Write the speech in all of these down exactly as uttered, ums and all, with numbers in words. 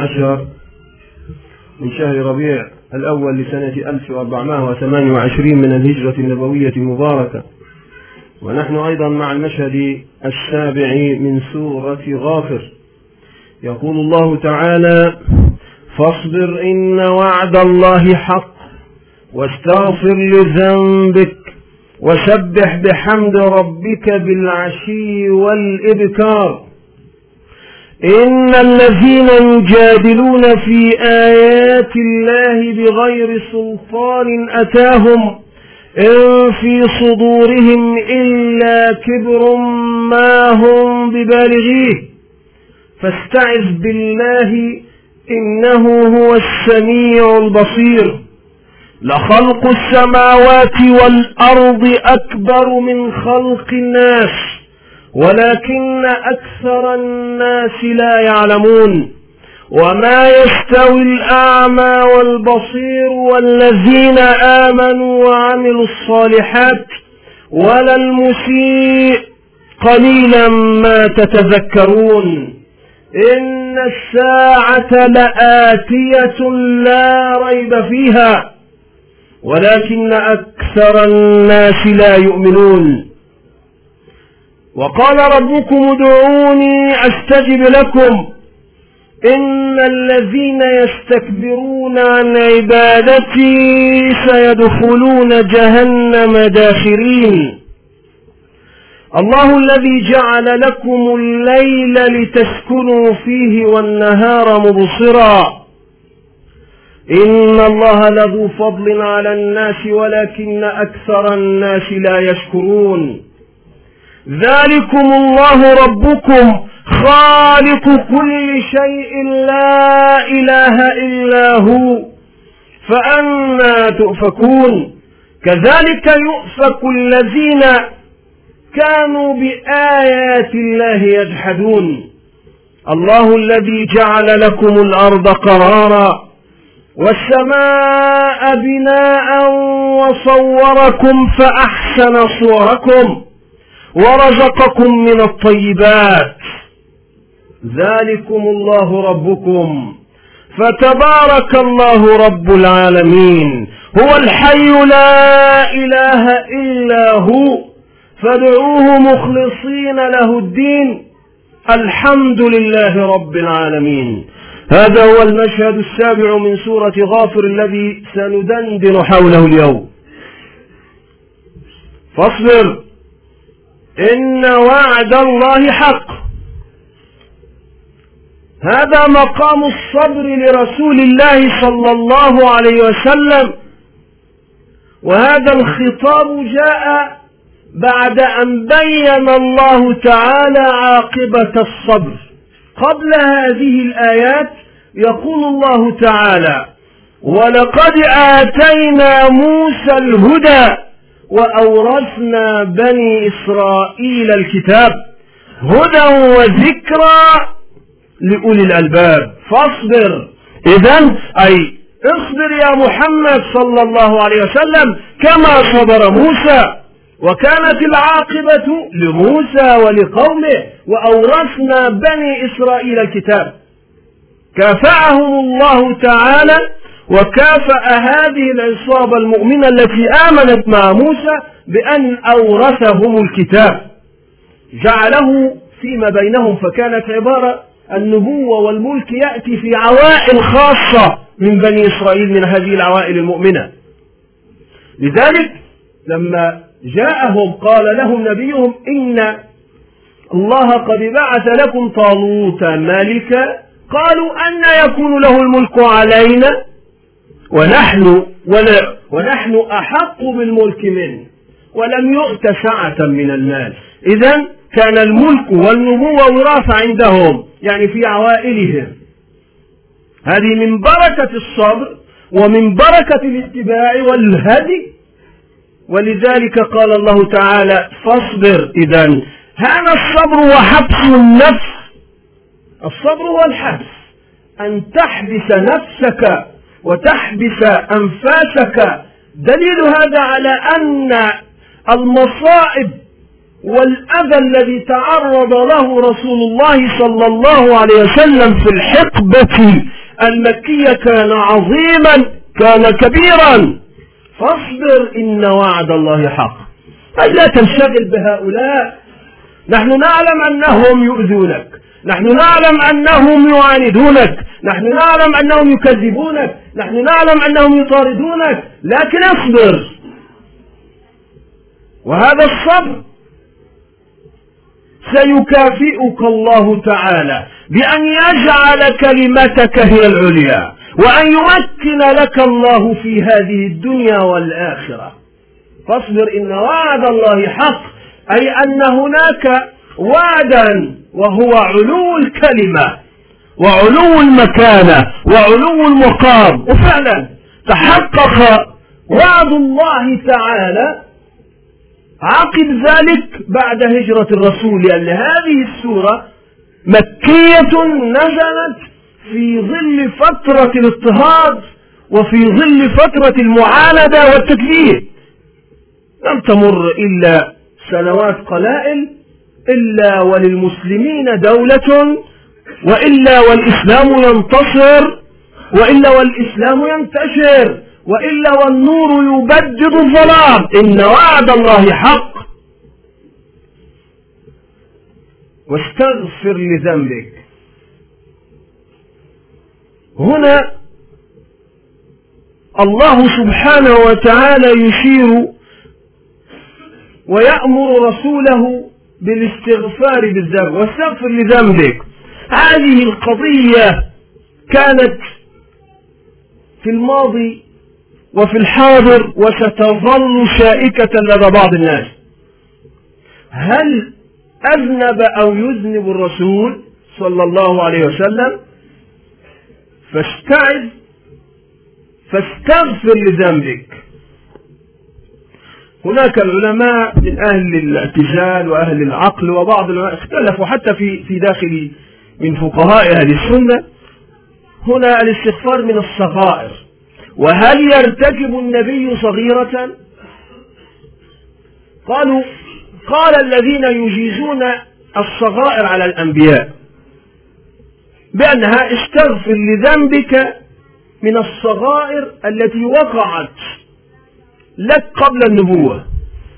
عشر من شهر ربيع الأول لسنة ألف وأربعمائة وثمانية وعشرين من الهجرة النبوية المباركة، ونحن أيضا مع المشهد السابع من سورة غافر. يقول الله تعالى: فاصبر إن وعد الله حق واستغفر لذنبك وسبح بحمد ربك بالعشي والإبكار. إن الذين يجادلون في آيات الله بغير سلطان أتاهم إن في صدورهم إلا كبر ما هم ببالغيه فاستعذ بالله إنه هو السميع البصير. لخلق السماوات والأرض أكبر من خلق الناس ولكن أكثر الناس لا يعلمون. وما يستوي الأعمى والبصير والذين آمنوا وعملوا الصالحات ولا المسيء قليلا ما تتذكرون. إن الساعة لآتية لا ريب فيها ولكن أكثر الناس لا يؤمنون. وقال ربكم ادعوني أستجب لكم إن الذين يستكبرون عن عبادتي سيدخلون جهنم داخرين. الله الذي جعل لكم الليل لتسكنوا فيه والنهار مبصرا إن الله لذو فضل على الناس ولكن أكثر الناس لا يشكرون. ذلكم الله ربكم خالق كل شيء لا إله إلا هو فأنى تؤفكون. كذلك يؤفك الذين كانوا بآيات الله يجحدون. الله الذي جعل لكم الأرض قرارا والسماء بناء وصوركم فأحسن صوركم ورزقكم من الطيبات. ذلكم الله ربكم فتبارك الله رب العالمين. هو الحي لا إله إلا هو فادعوه مخلصين له الدين الحمد لله رب العالمين. هذا هو المشهد السابع من سورة غافر الذي سندندن حوله اليوم. فاصبر إن وعد الله حق. هذا مقام الصبر لرسول الله صلى الله عليه وسلم، وهذا الخطاب جاء بعد أن بين الله تعالى عاقبة الصبر. قبل هذه الآيات يقول الله تعالى: ولقد آتينا موسى الهدى وأورثنا بني إسرائيل الكتاب هدى وذكرى لأولي الألباب. فاصبر، إذن أي اصبر يا محمد صلى الله عليه وسلم كما صبر موسى، وكانت العاقبة لموسى ولقومه وأورثنا بني إسرائيل الكتاب. كافأهم الله تعالى وكافأ هذه العصابة المؤمنة التي آمنت مع موسى بأن أورثهم الكتاب، جعله فيما بينهم، فكانت عبارة النبوة والملك يأتي في عوائل خاصة من بني إسرائيل من هذه العوائل المؤمنة. لذلك لما جاءهم قال لهم نبيهم: إن الله قد بعث لكم طالوت ملكا. قالوا: أن يكون له الملك علينا ونحن, ونحن أحق بالملك منه ولم يؤت سعة من المال. إذن كان الملك والنبوة وراثة عندهم، يعني في عوائلهم. هذه من بركة الصبر ومن بركة الاتباع والهدي. ولذلك قال الله تعالى: فاصبر. إذن هذا الصبر وحبس النفس. الصبر هو الحبس، أن تحبس نفسك وتحبس أنفاسك. دليل هذا على أن المصائب والأذى الذي تعرض له رسول الله صلى الله عليه وسلم في الحقبة المكي كان عظيما، كان كبيرا. فاصبر إن وعد الله حق. أي لا تنشغل بهؤلاء. نحن نعلم أنهم يؤذونك، نحن نعلم أنهم يعاندونك، نحن نعلم أنهم يكذبونك، نحن نعلم أنهم يطاردونك، لكن اصبر. وهذا الصبر سيكافئك الله تعالى بأن يجعل كلمتك هي العليا، وأن يمكن لك الله في هذه الدنيا والآخرة. فاصبر إن وعد الله حق، أي أن هناك وعدا وهو علو الكلمة وعلو المكانة وعلو المقام. وفعلا تحقق وعد الله تعالى عقب ذلك بعد هجرة الرسول، لأن هذه السورة مكية نزلت في ظل فترة الاضطهاد وفي ظل فترة المعاندة والتكذيب. لم تمر إلا سنوات قلائل إلا وللمسلمين دولة، وإلا والإسلام ينتصر، وإلا والإسلام ينتشر، وإلا والنور يبدد الظلام. إن وعد الله حق. واستغفر لذنبك. هنا الله سبحانه وتعالى يشير ويأمر رسوله بالاستغفار بالذنب. واستغفر لذنبك. هذه القضية كانت في الماضي وفي الحاضر وستظل شائكة لدى بعض الناس. هل أذنب أو يذنب الرسول صلى الله عليه وسلم؟ فاستعذ فاستغفر لذنبك. هناك العلماء من أهل الاعتزال وأهل العقل وبعض العلماء اختلفوا حتى في في داخل من فقهاء أهل السنة. هنا الاستغفار من الصغائر. وهل يرتكب النبي صغيرة؟ قالوا قال الذين يجيزون الصغائر على الأنبياء بأنها استغفر لذنبك من الصغائر التي وقعت لك قبل النبوة.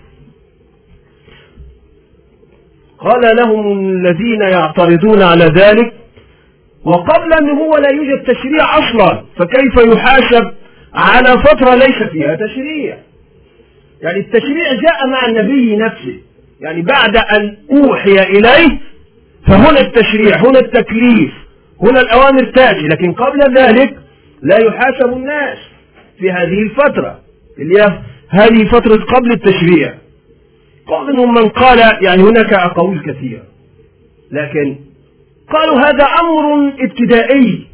قال لهم الذين يعترضون على ذلك: وقبل النبوة لا يوجد تشريع أصلا، فكيف يحاسب على فترة ليس فيها تشريع؟ يعني التشريع جاء مع النبي نفسه، يعني بعد أن أوحي إليه فهنا التشريع، هنا التكليف، هنا الأوامر تأتي. لكن قبل ذلك لا يحاسب الناس في هذه الفترة اللي هي هذه فترة قبل التشريع. منهم من قال يعني هناك أقاويل كثيرة، لكن قالوا هذا أمر ابتدائي،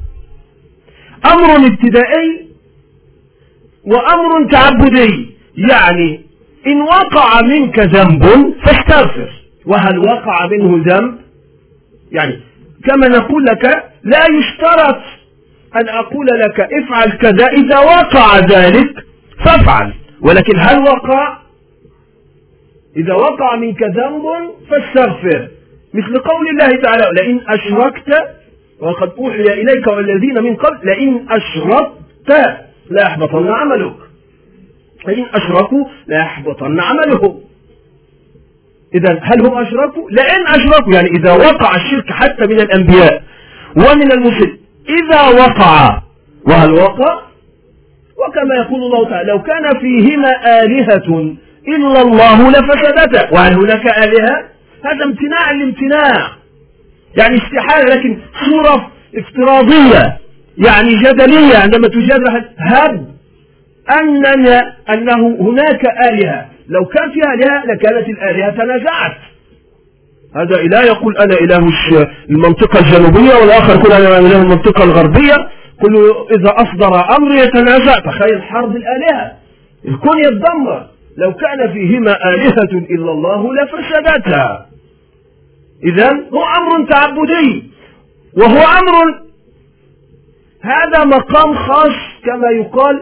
أمر ابتدائي وأمر تعبدي. يعني إن وقع منك ذنب فاستغفر. وهل وقع منه ذنب؟ يعني كما نقول لك لا يشترط أن أقول لك افعل كذا، إذا وقع ذلك فافعل. ولكن هل وقع؟ إذا وقع منك ذنب فاستغفر، مثل قول الله تعالى: لئن أشركت وقد أوحي إليك والذين من قبل لئن أشركت لا يحبطن عملك. لئن أشركوا لا يحبطن عملهم. إذا هل هم أشركوا؟ لئن أشركوا، يعني إذا وقع الشرك حتى من الأنبياء ومن المسلمين، إذا وقع. وهل وقع؟ وكما يقول الله تعالى: لو كان فيهما آلهة إلا الله لفسدتا. وهل هناك آلهة؟ هذا امتناع الامتناع، يعني استحالة، لكن صورة افتراضية يعني جدلية. عندما تجرح هب أننا أنه هناك آلهة، لو كان فيها آلهة لكانت الآلهة تنازعت. هذا إله يقول أنا إله المنطقة الجنوبية، والآخر يقول أنا إله المنطقة الغربية، كل إذا أصدر أمر يتنازع. تخيل حرب الآلهة، الكون يتدمر. لو كان فيهما آلهة إلا الله لفسدتا. إذن هو أمر تعبدي، وهو أمر هذا مقام خاص، كما يقال: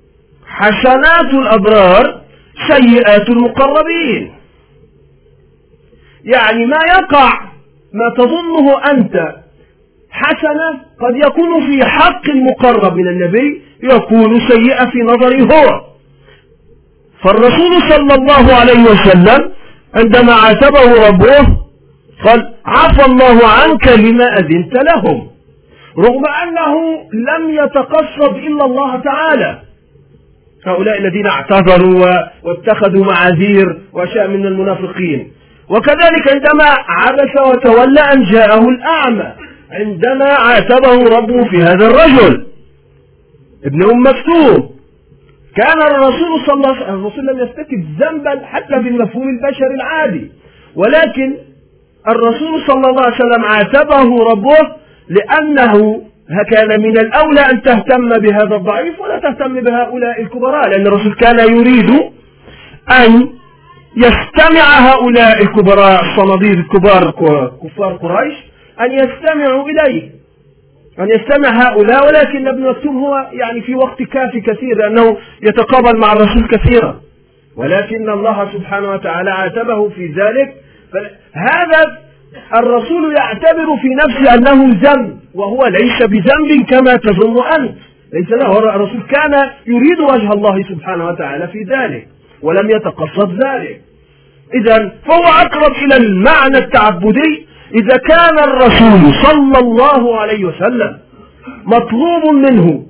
حسنات الأبرار سيئات المقربين. يعني ما يقع، ما تظنه أنت حسنة قد يكون في حق المقرب من النبي يكون سيئة في نظره هو. فالرسول صلى الله عليه وسلم عندما عاتبه ربه قال عفى الله عنك لما أذنت لهم، رغم أنه لم يتقصد إلا الله تعالى. هؤلاء الذين اعتذروا واتخذوا معاذير وأشياء من المنافقين. وكذلك عندما عبس وتولى أن جاءه الأعمى، عندما عاتبه ربه في هذا الرجل ابن أم مكتوم، كان الرسول صلى الله عليه وسلم الرسول لم يرتكب ذنبا حتى بالمفهوم البشري العادي، ولكن الرسول صلى الله عليه وسلم عاتبه ربه لأنه كان من الأولى أن تهتم بهذا الضعيف ولا تهتم بهؤلاء الكبراء، لأن الرسول كان يريد أن يستمع هؤلاء الكبراء الصناديد الكبار كفار قريش أن يستمعوا إليه، أن يستمع هؤلاء. ولكن ابن مكتوم هو يعني في وقت كافي كثير لأنه يتقابل مع الرسول كثيرا، ولكن الله سبحانه وتعالى عاتبه في ذلك. هذا الرسول يعتبر في نفسه أنه ذنب وهو ليس بذنب كما تظن أنت، ليس له. الرسول كان يريد وجه الله سبحانه وتعالى في ذلك ولم يتقصد ذلك. إذن فهو أقرب إلى المعنى التعبدي. إذا كان الرسول صلى الله عليه وسلم مطلوب منه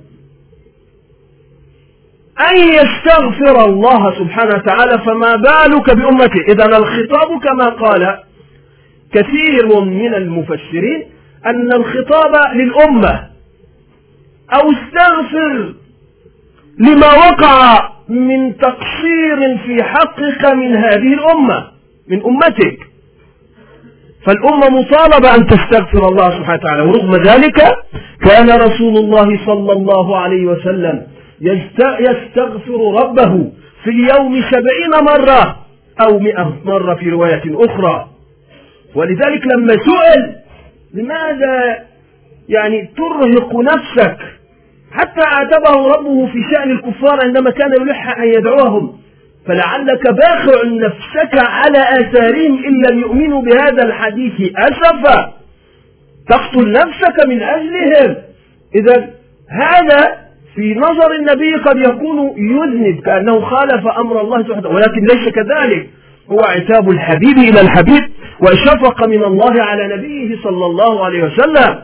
أن يستغفر الله سبحانه وتعالى فما بالك بأمته. إذن الخطاب كما قال كثير من المفسرين أن الخطاب للأمة، أو استغفر لما وقع من تقصير في حقك من هذه الأمة من أمتك. فالأمة مطالبة أن تستغفر الله سبحانه وتعالى، ورغم ذلك كان رسول الله صلى الله عليه وسلم يستغفر ربه في اليوم سبعين مرة أو مئة مرة في رواية أخرى. ولذلك لما سئل لماذا يعني ترهق نفسك، حتى عاتبه ربه في شأن الكفار عندما كان يلح أن يدعوهم، فلعلك باخع نفسك على آثارهم إن لم يؤمنوا بهذا الحديث أسفا، تقتل نفسك من أجلهم. إذا هذا في نظر النبي قد يكون يذنب كأنه خالف أمر الله سبحانه، ولكن ليس كذلك، هو عتاب الحبيب إلى الحبيب وشفق من الله على نبيه صلى الله عليه وسلم.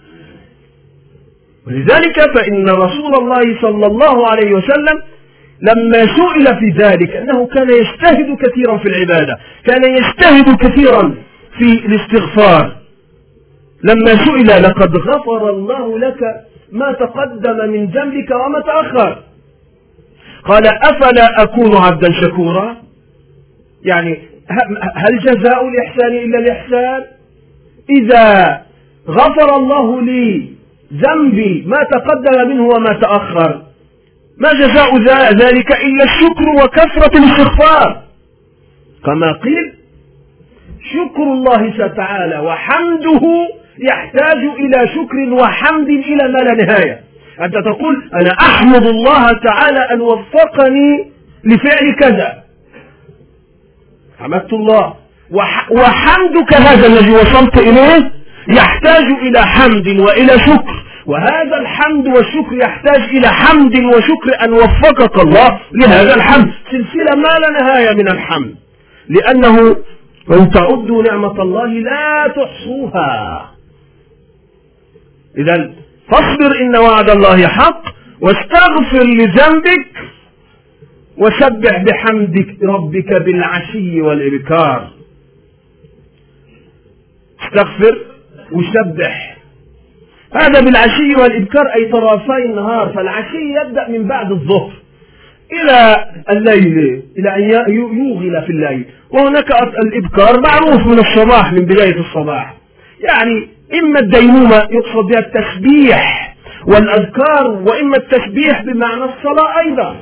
ولذلك فإن رسول الله صلى الله عليه وسلم لما سئل في ذلك أنه كان يجتهد كثيرا في العبادة، كان يجتهد كثيرا في الاستغفار. لما سئل لقد غفر الله لك ما تقدم من ذنبك وما تأخر، قال أفلا أكون عبدا شكورا؟ يعني هل جزاء الإحسان إلا الإحسان؟ إذا غفر الله لي ذنبي ما تقدم منه وما تأخر، ما جزاء ذلك إلا الشكر وكثرة الاستغفار. كما قيل شكر الله تعالى وحمده يحتاج إلى شكر وحمد إلى ما لا نهاية. أنت تقول أنا أحمد الله تعالى أن وفقني لفعل كذا، حمدت الله، وحمدك هذا الذي وصلت إليه يحتاج إلى حمد وإلى شكر، وهذا الحمد والشكر يحتاج إلى حمد وشكر أن وفقك الله لهذا الحمد، سلسلة ما لا نهاية من الحمد، لأنه وإن تعدوا نعمة الله لا تحصوها. إذن فاصبر إن وعد الله حق، واستغفر لذنبك، وسبح بحمدك ربك بالعشي والإبكار. استغفر وسبح، هذا بالعشي والإبكار أي طرفي النهار، فالعشي يبدأ من بعد الظهر إلى الليل، إلى أن يوغل في الليل. وهناك الإبكار معروف من الصباح، من بداية الصباح، يعني إما الديمومة يقصد بها التسبيح والأذكار، وإما التسبيح بمعنى الصلاة أيضا.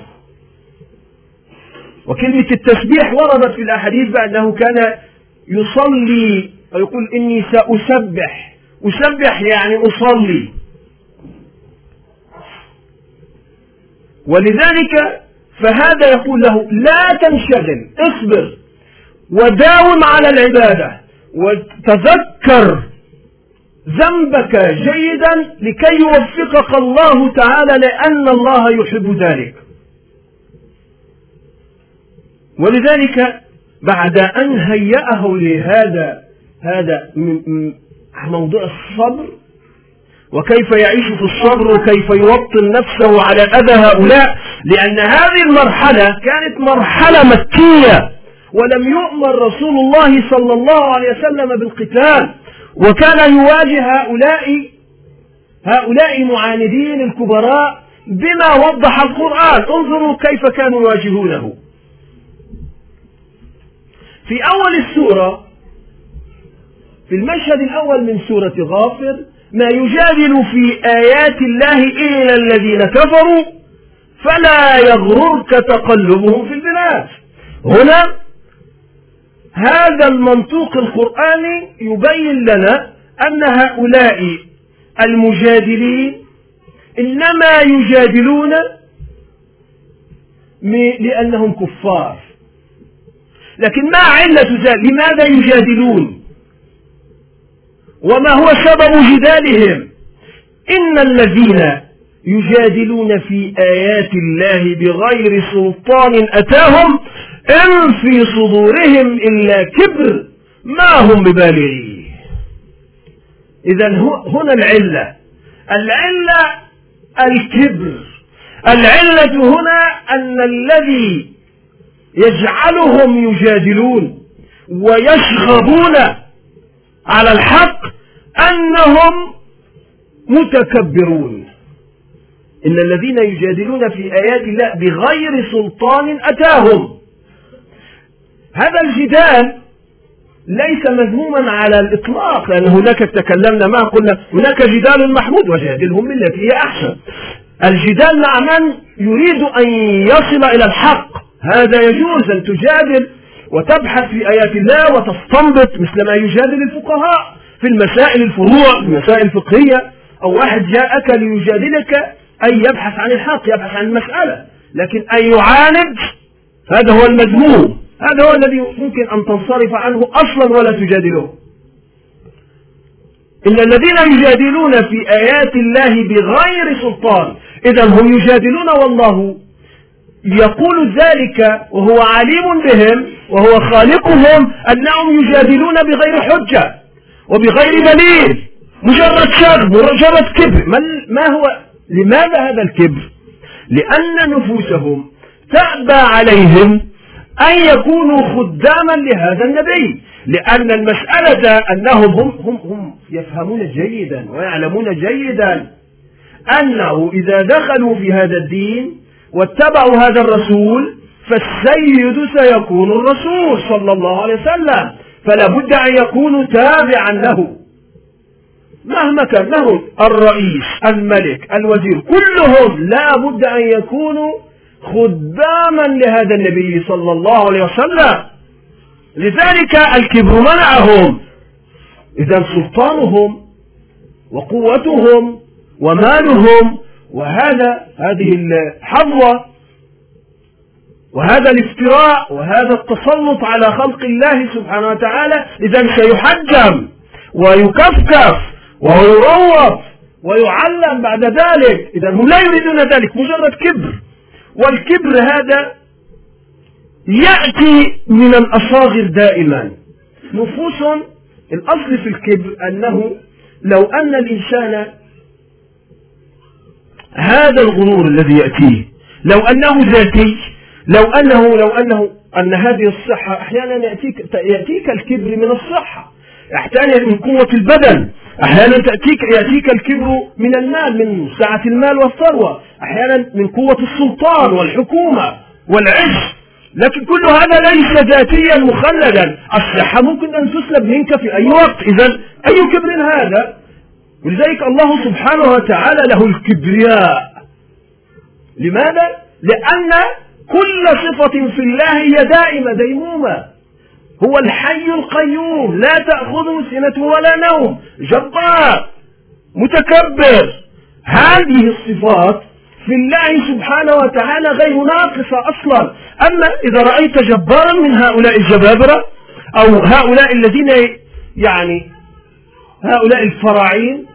وكلمة التسبيح وردت في الأحاديث بأنه كان يصلي ويقول إني سأسبح، أسبح يعني أصلي. ولذلك فهذا يقول له لا تنشغل، اصبر وداوم على العبادة، وتذكر ذنبك جيدا لكي يوفقك الله تعالى، لأن الله يحب ذلك. ولذلك بعد أن هيأه لهذا هذا موضوع الصبر، وكيف يعيش في الصبر، وكيف يوطن نفسه على أذى هؤلاء، لأن هذه المرحلة كانت مرحلة مكية، ولم يؤمر رسول الله صلى الله عليه وسلم بالقتال، وكان يواجه هؤلاء هؤلاء معاندين الكبراء بما وضح القرآن. انظروا كيف كانوا يواجهونه. في أول السورة، في المشهد الأول من سورة غافر: ما يجادل في آيات الله إلا الذين كفروا فلا يغررك تقلبهم في البلاد. هنا هذا المنطوق القرآني يبين لنا أن هؤلاء المجادلين إنما يجادلون لأنهم كفار. لكن ما علة ذلك؟ لماذا يجادلون؟ وما هو سبب جدالهم؟ إن الذين يجادلون في آيات الله بغير سلطان أتاهم إن في صدورهم إلا كبر ما هم ببالغيه. إذن هنا العلة العلة الكبر. العلة هنا أن الذي يجعلهم يجادلون ويشغبون على الحق أنهم متكبرون. إن الذين يجادلون في آيات الله بغير سلطان أتاهم. هذا الجدال ليس مذموما على الإطلاق، لأن هناك تكلمنا معه قلنا هناك جدال محمود وجادلهم بالتي هي أحسن. الجدال مع من يريد أن يصل إلى الحق، هذا يجوز أن تجادل وتبحث في آيات الله وتستنبط مثل ما يجادل الفقهاء في المسائل الفروع، المسائل الفقهية، أو واحد جاءك ليجادلك أي يبحث عن الحق، يبحث عن المسألة. لكن أن يعاند هذا هو المذموم، هذا هو الذي يمكن أن تنصرف عنه أصلا ولا تجادله. إن الذين يجادلون في آيات الله بغير سلطان، إذا هم يجادلون والله يقول ذلك وهو عليم بهم وهو خالقهم، أنهم يجادلون بغير حجة وبغير دليل، مجرد شر، مجرد كبر. ما هو لماذا هذا الكبر؟ لأن نفوسهم تأبى عليهم أن يكونوا خداما لهذا النبي، لأن المسألة أنهم هم, هم, هم يفهمون جيدا ويعلمون جيدا أنه إذا دخلوا في هذا الدين واتبعوا هذا الرسول فالسيد سيكون الرسول صلى الله عليه وسلم، فلا بد أن يكونوا تابعا له مهما كان له الرئيس الملك الوزير، كلهم لا بد أن يكونوا خداما لهذا النبي صلى الله عليه وسلم. لذلك الكبر منعهم. إذا سلطانهم وقوتهم ومالهم وهذا هذه الحظوة وهذا الافتراء وهذا التسلط على خلق الله سبحانه وتعالى إذا سيحجم ويكفكف ويروض ويعلم بعد ذلك. إذا هم لا يريدون ذلك، مجرد كبر. والكبر هذا يأتي من الأصاغر دائما. نفوس الأصل في الكبر أنه لو أن الإنسان هذا الغرور الذي يأتيه لو أنه ذاتي، لو أنه لو أنه أن هذه الصحة أحيانا يأتيك يأتيك الكبر من الصحة، أحيانا من قوة البدن، أحيانا تأتيك يأتيك الكبر من المال، من سعة المال والثروة، أحيانا من قوة السلطان والحكومة والعز. لكن كل هذا ليس ذاتيا مخلدا. الصحة ممكن أن تسلب منك في أي وقت. إذن أي كبر هذا؟ ولذلك الله سبحانه وتعالى له الكبرياء. لماذا؟ لأن كل صفة في الله هي دائمة ديمومة. هو الحي القيوم لا تأخذه سنة ولا نوم، جبار متكبر. هذه الصفات في الله سبحانه وتعالى غير ناقصة أصلا. أما إذا رأيت جبارا من هؤلاء الجبابرة أو هؤلاء الذين يعني هؤلاء الفراعين،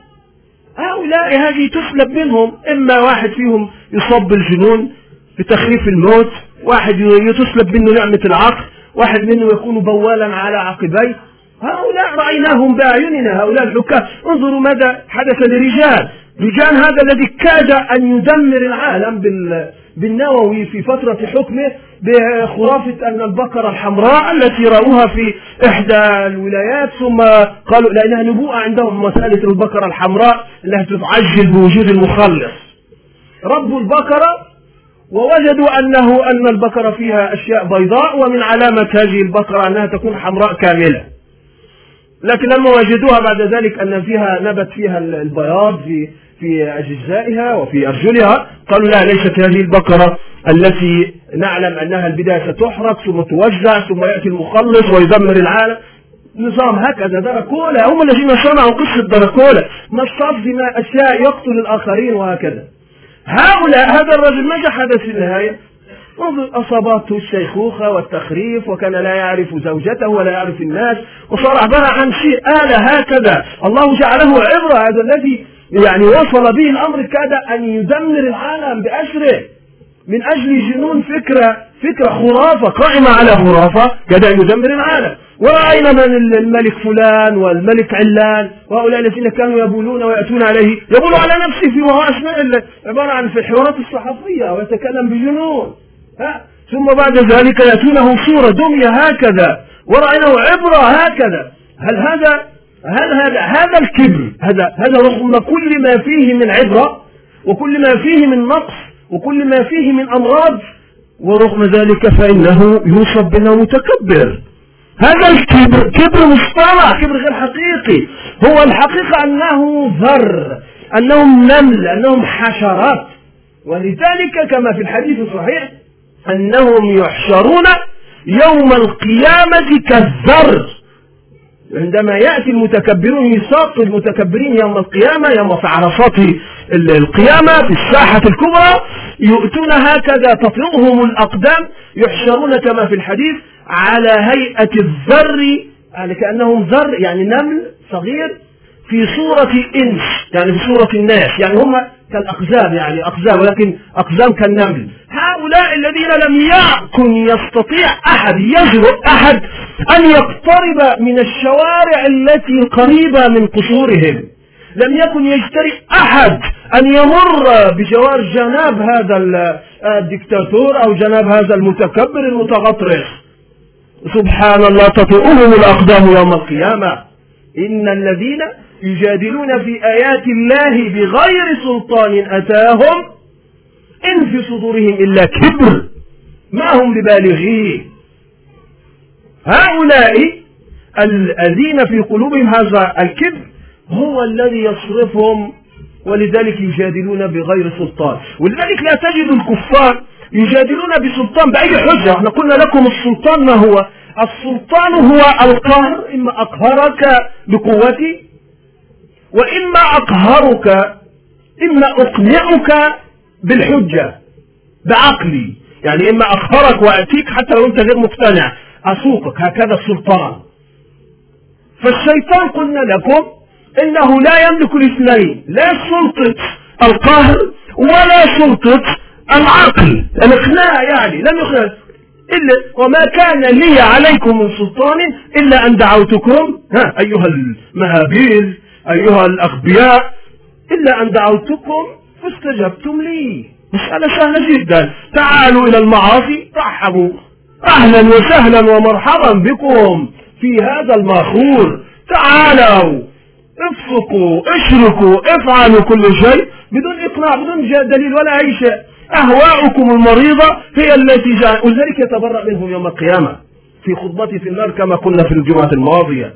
هؤلاء هذه تسلب منهم، إما واحد فيهم يصاب بالجنون بتخفيف الموت، واحد تسلب منه نعمة العقل، واحد منه يكون بوالا على عقبيه. هؤلاء رأيناهم بأعيننا، هؤلاء الحكام. انظروا ماذا حدث لرجال رجال هذا الذي كاد أن يدمر العالم بالنووي في فترة حكمه بخرافة أن البقرة الحمراء التي رأوها في إحدى الولايات، ثم قالوا لأنها نبوءة عندهم مسألة البقرة الحمراء أنها تتعجل بوجود المخلص. ربوا البقرة ووجدوا أنه أن البقرة فيها أشياء بيضاء، ومن علامة هذه البقرة أنها تكون حمراء كاملة. لكن لما وجدوها بعد ذلك أن فيها نبت فيها البياض في في أجزائها وفي أرجلها، قالوا لا، ليست هذه البقرة التي نعلم أنها البداية ستحرق ثم توزع ثم يأتي المخلص ويدمر العالم. نظام هكذا دراكولا، هم الذين صنعوا قصة دراكولا، مصاص دماء، أشياء يقتل الآخرين وهكذا. هؤلاء هذا الرجل ماذا حدث في النهاية؟ أصابته الشيخوخة والتخريف، وكان لا يعرف زوجته ولا يعرف الناس، وصار عبارة عن شيء آلة هكذا. الله جعله عبرة، هذا الذي يعني وصل به الأمر كاد أن يدمر العالم بأسره من أجل جنون فكرة فكرة خرافة قائمة على خرافة، كاد أن يدمر العالم. ورأينا من الملك فلان والملك علان وهؤلاء الذين كانوا يبولون ويأتون عليه، يبول على نفسه وهو أثناء عبارة عن في الحوارات الصحفية ويتكلم بجنون، ها؟ ثم بعد ذلك يأتونه صورة دمية هكذا، ورأيناه عبرة هكذا. هل هذا هل هذا هذا الكبر، هذا هذا رغم كل ما فيه من عبرة وكل ما فيه من نقص وكل ما فيه من أمراض، ورغم ذلك فإنه يوصف بأنه متكبر. هذا الكبر كبر مصطنع، كبر غير حقيقي. هو الحقيقة أنه ذر، أنهم نمل، أنهم حشرات. ولذلك كما في الحديث الصحيح أنهم يحشرون يوم القيامة كالذر. عندما يأتي المتكبرون، يساق المتكبرين يوم القيامة، يوم في عرصات القيامة في الساحة الكبرى، يؤتون هكذا تطرقهم الأقدام، يحشرون كما في الحديث على هيئة الذر، يعني كأنهم ذر، يعني نمل صغير في صورة إنس، يعني في صورة الناس، يعني هم كالأقزام، يعني أقزام ولكن أقزام كالنمل. هؤلاء الذين لم يكن يستطيع أحد يجرؤ أحد أن يقترب من الشوارع التي قريبة من قصورهم، لم يكن يجترئ أحد أن يمر بجوار جناب هذا الدكتاتور أو جناب هذا المتكبر المتغطرس. سبحان الله، تطؤهم الأقدام يوم القيامة. إن الذين يجادلون في آيات الله بغير سلطان أتاهم إن في صدورهم إلا كبر ما هم ببالغيه. هؤلاء الذين في قلوبهم هذا الكبر هو الذي يصرفهم، ولذلك يجادلون بغير سلطان. ولذلك لا تجد الكفار يجادلون بسلطان بأي حجة. احنا قلنا لكم السلطان ما هو؟ السلطان هو القهر، إما أقهرك بقوتي وإما أقهرك، إما أقنعك بالحجة بعقلي، يعني إما أقهرك وأتيك حتى لو أنت غير مقتنع، أسوقك، هكذا السلطان. فالشيطان قلنا لكم إنه لا يملك الاثنين، لا سلطة القهر ولا سلطة العقل الإقناع، يعني لم يقنع إلا وما كان لي عليكم من سلطان إلا أن دعوتكم، ها أيها المهابيل أيها الأغبياء، إلا أن دعوتكم فاستجبتم لي. مسألة سهلة جدا. تعالوا إلى المعاصي، رحبوا، أهلا وسهلا ومرحبا بكم في هذا الماخور، تعالوا افسقوا اشركوا افعلوا كل شيء بدون إقناع بدون دليل ولا أي شيء. أهواؤكم المريضة هي التي جاء، ولذلك يتبرأ منهم يوم القيامة في خطبتي في النار كما قلنا في الجمعة الماضية.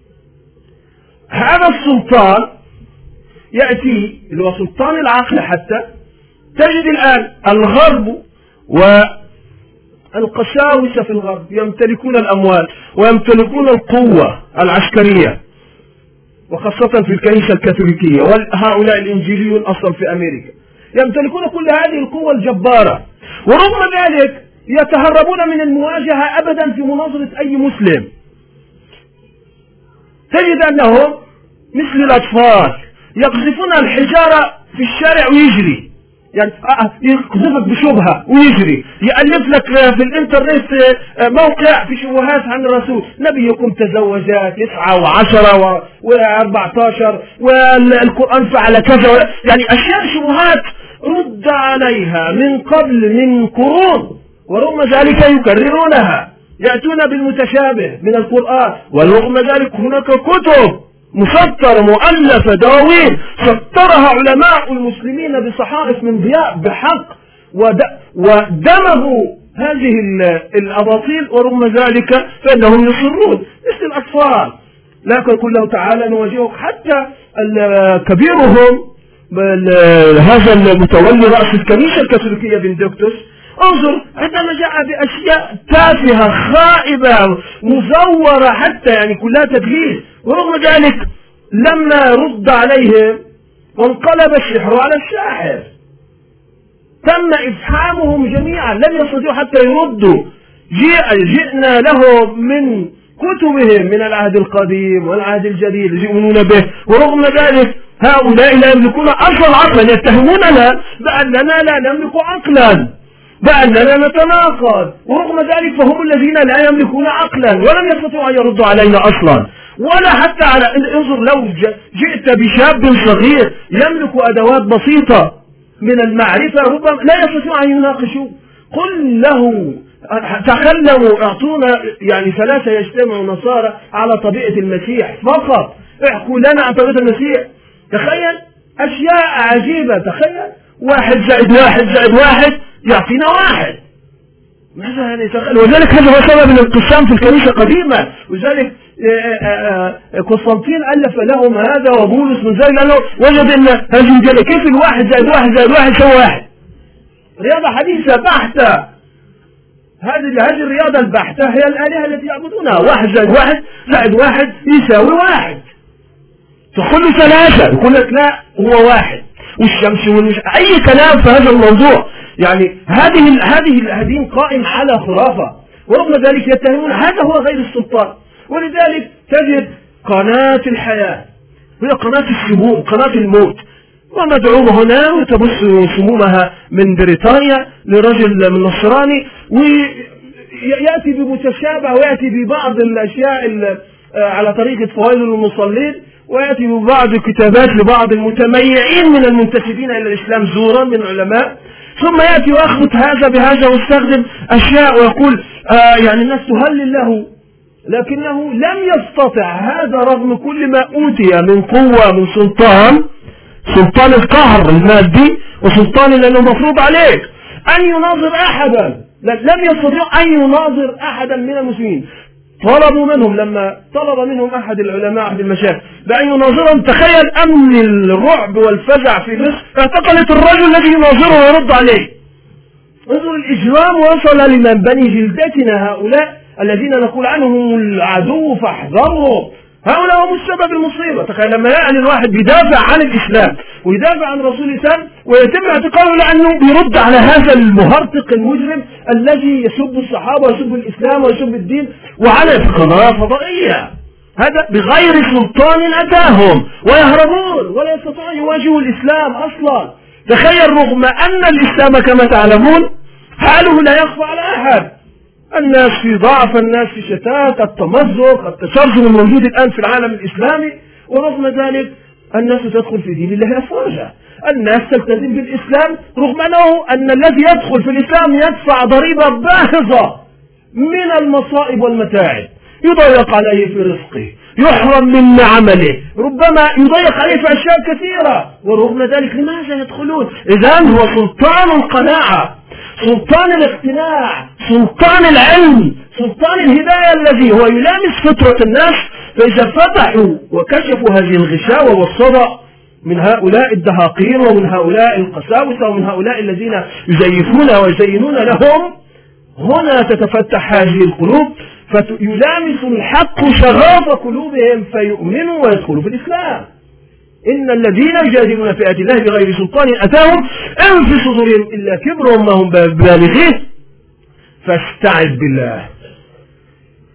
هذا السلطان يأتي اللي هو سلطان العقل. حتى تجد الآن الغرب والقساوسة في الغرب يمتلكون الأموال ويمتلكون القوة العسكرية، وخاصة في الكنيسة الكاثوليكية، وهؤلاء الإنجيليون أصلا في أمريكا يمتلكون كل هذه القوة الجبارة، ورغم ذلك يتهربون من المواجهة أبدا في مناظرة أي مسلم. تجد أنهم مثل الأطفال يقذفون الحجارة في الشارع ويجري، يعني يقذفك بشبهة ويجري، يألف لك في الانترنت موقع في شبهات عن الرسول، نبيكم تزوج تسعة وعشرة واربعتاشر والقرآن فعل كذا، يعني أشياء شبهات رد عليها من قبل من قرون، ورغم ذلك يكررونها، يأتون بالمتشابه من القرآن، ورغم ذلك هناك كتب مسطرة مؤلفة دواوين سطرها علماء المسلمين بصحائف من ضياء بحق ودمروا هذه الأباطيل، ورغم ذلك فإنهم يصرون مثل الأطفال. لكن قل له تعالى نواجهك حتى كبيرهم هذا المتولي رأس الكنيسة الكاثوليكية بندكتوس، انظر عندما جاء بأشياء تافهة خائبة مزورة حتى يعني كلها تدليس، ورغم ذلك لما رد عليهم وانقلب السحر على الساحر، تم إفحامهم جميعا لم يستطيعوا حتى يردوا. جئنا لهم من كتبهم من العهد القديم والعهد الجديد يؤمنون به، ورغم ذلك هؤلاء لا يملكون أصلا عقلا، يتهموننا بأننا لا نملك عقلا، بأننا نتناقض، ورغم ذلك فهم الذين لا يملكون عقلا ولم يستطيعوا أن يردوا علينا أصلا ولا حتى على. انظر لو جئت بشاب صغير يملك أدوات بسيطة من المعرفة ربما لا يستطيع أن يناقشوا، قل له تكلموا اعطونا يعني ثلاثة يجتمعوا نصارى على طبيعة المسيح فقط، احكوا لنا عن طبيعة المسيح. تخيل أشياء عجيبة، تخيل واحد زائد واحد زائد واحد يعطينا واحد، ماذا يعني تخيل. وذلك هذا هو سبب الانقسام في الكنيسة قديما، وذلك قسطنطين ألف لهم هذا وبولس من ذلك لأنه وجد أن هذه الجلة كيف الواحد زائد واحد زائد واحد يساوي واحد، رياضة حديثة بحتة. هذه هذه الرياضة البحتة هي الآلهة التي يعبدونها، واحد زائد واحد زائد واحد يساوي واحد، تقول له ثلاثة يقول لك لا هو واحد، والشمس والمش أي كلام في هذا الموضوع. يعني هذه هذه الدين قائم على خرافة، ورغم ذلك يتهمون هذا هو غير السلطان. ولذلك تجد قناة الحياة هي قناة السموم، قناة الموت، ومدعومة هنا وتبث سمومها من بريطانيا لرجل من نصراني، ويأتي بمتشابه ويأتي ببعض الأشياء على طريقة فوائد المصلين، ويأتي ببعض الكتابات لبعض المتميعين من المنتسبين إلى الإسلام زورا من علماء، ثم يأتي ويخلط هذا بهذا ويستخدم أشياء ويقول آه يعني الناس تهلل له، لكنه لم يستطع هذا رغم كل ما أوتي من قوة من سلطان، سلطان القهر المادي وسلطان لأنه مفروض عليك أن يناظر أحدا، لم يستطيع أن يناظر أحدا من المسلمين. طلبوا منهم لما طلب منهم أحد العلماء أحد المشايخ بأن يناظرهم، تخيل أمن الرعب والفزع في مصر اعتقلت الرجل الذي يناظره ويرد عليه. انظر الإجرام وصل لمن بني جلدتنا هؤلاء الذين نقول عنهم العدو فاحذروا، هؤلاء هم السبب المصيبة. تخيل لما يعني الواحد بيدافع عن الإسلام ويدافع عن رسول الإسلام ويتم اعتقاله لأنه بيرد على هذا المهرطق المجرم الذي يسب الصحابة ويسب الإسلام ويسب الدين وعلى قناة فضائية، هذا بغير سلطان أتاهم ويهربون ولا يستطيعون أن يواجهوا الإسلام أصلا. تخيل رغم أن الإسلام كما تعلمون حاله لا يخفى على أحد، الناس في ضعف، الناس في شتات، التمزق، التشرذم الموجود الآن في العالم الإسلامي، ورغم ذلك الناس تدخل في دين الله أفواجا، الناس تلتزم بالإسلام رغم أنه أن الذي يدخل في الإسلام يدفع ضريبة باهظة من المصائب والمتاعب، يضيق عليه في رزقه، يحرم من عمله، ربما يضيق عليه في أشياء كثيرة، ورغم ذلك لماذا يدخلون؟ إذن هو سلطان القناعة، سلطان الاقتناع، سلطان العلم، سلطان الهداية الذي هو يلامس فطرة الناس. فإذا فتحوا وكشفوا هذه الغشاوة والصدى من هؤلاء الدهاقين ومن هؤلاء القساوسة ومن هؤلاء الذين يزيفون ويزينون لهم، هنا تتفتح هذه القلوب فيلامس الحق شغاف قلوبهم فيؤمنوا ويدخلوا في الإسلام. إن الذين يجادلون في آيات الله بغير سلطان أتاهم إن في صدورهم إلا كبر ما هم بالغيه فاستعذ بالله.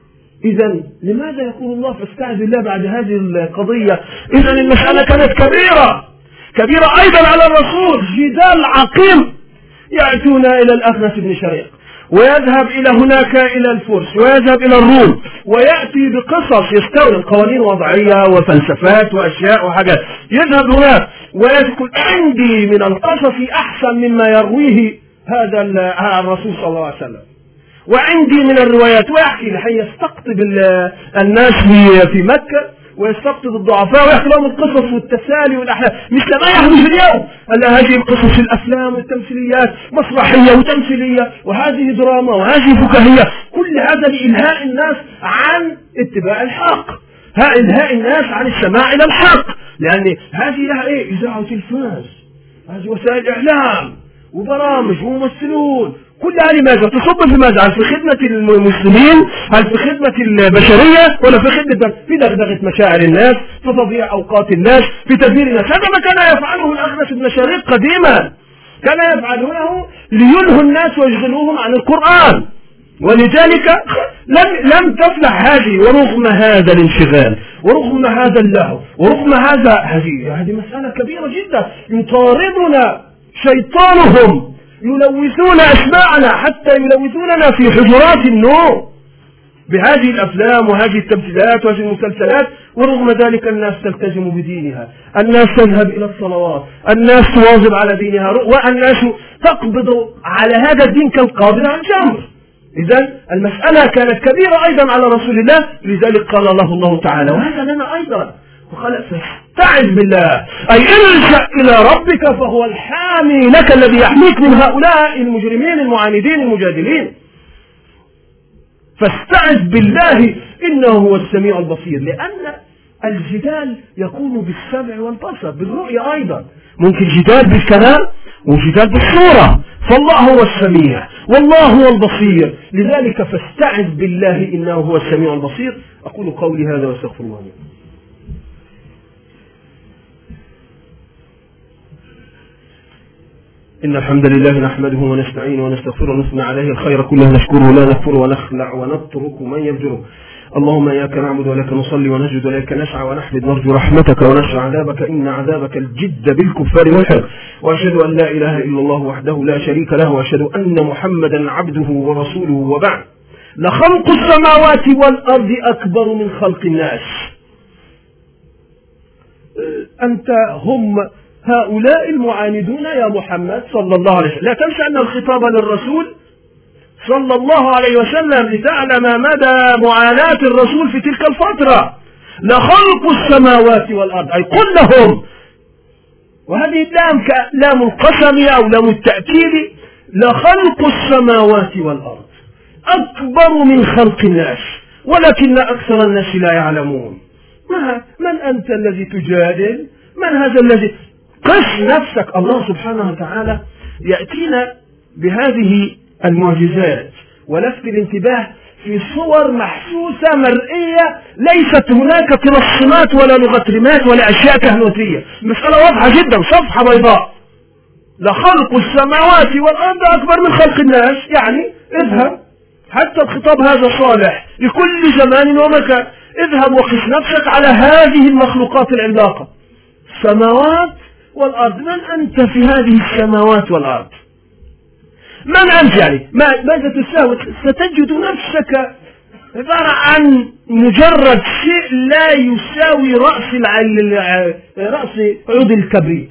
إذا لماذا يقول الله فاستعذ بالله بعد هذه القضية؟ إذا المسألة كانت كبيرة كبيرة أيضا على الرسول، جدال عقيم. يأتون إلى الأخنس بن شريق ويذهب إلى هناك إلى الفرس ويذهب إلى الروم ويأتي بقصص يستورد قوانين وضعية وفلسفات وأشياء وحاجات، يذهب هناك ويقول عندي من القصص أحسن مما يرويه هذا الرسول صلى الله عليه وسلم، وعندي من الروايات، ويحكي لحين يستقطب الناس في مكة ويستقطب الضعفاء ويحكي لهم القصص والتسالي والأحلام مثل ما يحدث اليوم. أن هذه القصص الأفلام والتمثيليات مسرحية وتمثيلية وهذه دراما وهذه فكاهية، كل هذا لإلهاء الناس عن اتباع الحق، ها إلهاء الناس عن السماع إلى الحق، لأن هذه لها إيه؟ إذاعة وتلفاز، هذه وسائل إعلام وبرامج وممثلون، كلها لماذا؟ تصب في ماذا؟ هل في خدمة المسلمين؟ هل في خدمة البشرية؟ ولا في خدمة في دغدغة مشاعر الناس، في تضييع أوقات الناس، في تدبير الناس؟ هذا ما كان يفعله الأخنس بن شريق قديما، كان يفعلونه ليلهوا الناس ويشغلوهم عن القرآن، ولذلك لم لم تفلح هذه. ورغم هذا الانشغال ورغم هذا اللهو ورغم هذا هذه هذه مسألة كبيرة جدا، يطاردنا شيطانهم، يلوثون أسماعنا حتى يلوثوننا في حجرات النوم بهذه الأفلام وهذه التمثيلات وهذه المسلسلات. ورغم ذلك الناس تلتزم بدينها، الناس تذهب إلى الصلوات، الناس تواظب على دينها، والناس تقبض على هذا الدين كالقابض على الجمر. إذن المسألة كانت كبيرة أيضا على رسول الله، لذلك قال له الله تعالى وهذا لنا أيضا، وقال فاستعذ بالله أي ارجع إلى ربك فهو الحامي لك الذي يحميك من هؤلاء المجرمين المعاندين المجادلين. فاستعذ بالله إنه هو السميع البصير، لأن الجدال يكون بالسمع والبصر، بالرؤية أيضا، ممكن جدال بالكلام وجدال بالصورة، فالله هو السميع والله هو البصير، لذلك فاستعذ بالله إنه هو السميع البصير. أقول قولي هذا واستغفر الله. إن الحمد لله نحمده ونستعينه ونستغفره ونثني عليه الخير كله، نشكره لا نكفره ونخلع ونترك من يفجره. اللهم إياك نعبد ولك نصلي ونسجد ولك نسعى ونحمد نرجو رحمتك ونخشى عذابك إن عذابك الجد بالكفار والحر. وأشهد أن لا إله إلا الله وحده لا شريك له، وأشهد أن محمدا عبده ورسوله. وبعد، لخلق السماوات والأرض أكبر من خلق الناس. أنت هم هؤلاء المعاندون يا محمد صلى الله عليه وسلم. لا تنسى أن الخطاب للرسول صلى الله عليه وسلم لتعلم مدى معاناة الرسول في تلك الفترة. لخلق السماوات والأرض أي قل لهم، وهذه اللام كلام القسم أو لام التأكيد، لخلق السماوات والأرض أكبر من خلق الناس ولكن أكثر الناس لا يعلمون. من أنت الذي تجادل؟ من هذا الذي؟ قس نفسك. الله سبحانه وتعالى يأتينا بهذه المعجزات ولفت الانتباه في صور محسوسة مرئية، ليست هناك تنصمات ولا لغترمات ولا أشياء كهنوتية، مسألة واضحة جدا، صفحة بيضاء. لخلق السماوات والأرض أكبر من خلق الناس، يعني اذهب، حتى الخطاب هذا صالح لكل زمان ومكان، اذهب وقس نفسك على هذه المخلوقات العملاقة، السماوات والأرض. من أنت في هذه السماوات والأرض؟ من أنت يعني؟ ماذا تساوي؟ ستجد نفسك عبارة عن مجرد شيء لا يساوي رأس الع... رأس عود الكبريت،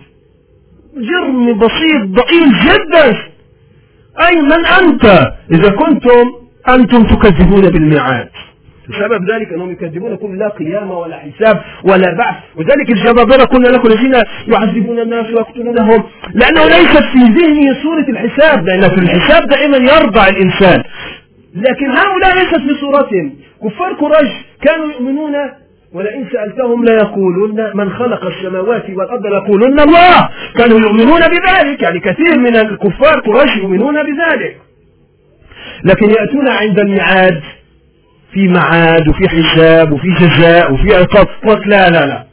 جرم بسيط ضئيل جدا. أي من أنت إذا كنتم أنتم تكذبون بالميعاد؟ بسبب ذلك أنهم يكذبون كل لا قيامة ولا حساب ولا بعث. وذلك الجبابرة قلنا لكم الذين يعذبون الناس ويقتلونهم، لأنه ليست في ذهنه صورة الحساب، لأن في الحساب دائما يرضع الإنسان، لكن هؤلاء ليست في صورتهم. كفار قريش كانوا يؤمنون، ولئن سألتهم لا يقولون من خلق السماوات والأرض ليقولون الله. كانوا يؤمنون بذلك، يعني كثير من الكفار قريش يؤمنون بذلك، لكن يأتون عند الميعاد في معاد وفي حساب وفي جزاء وفي عقاب، قلت لا لا لا،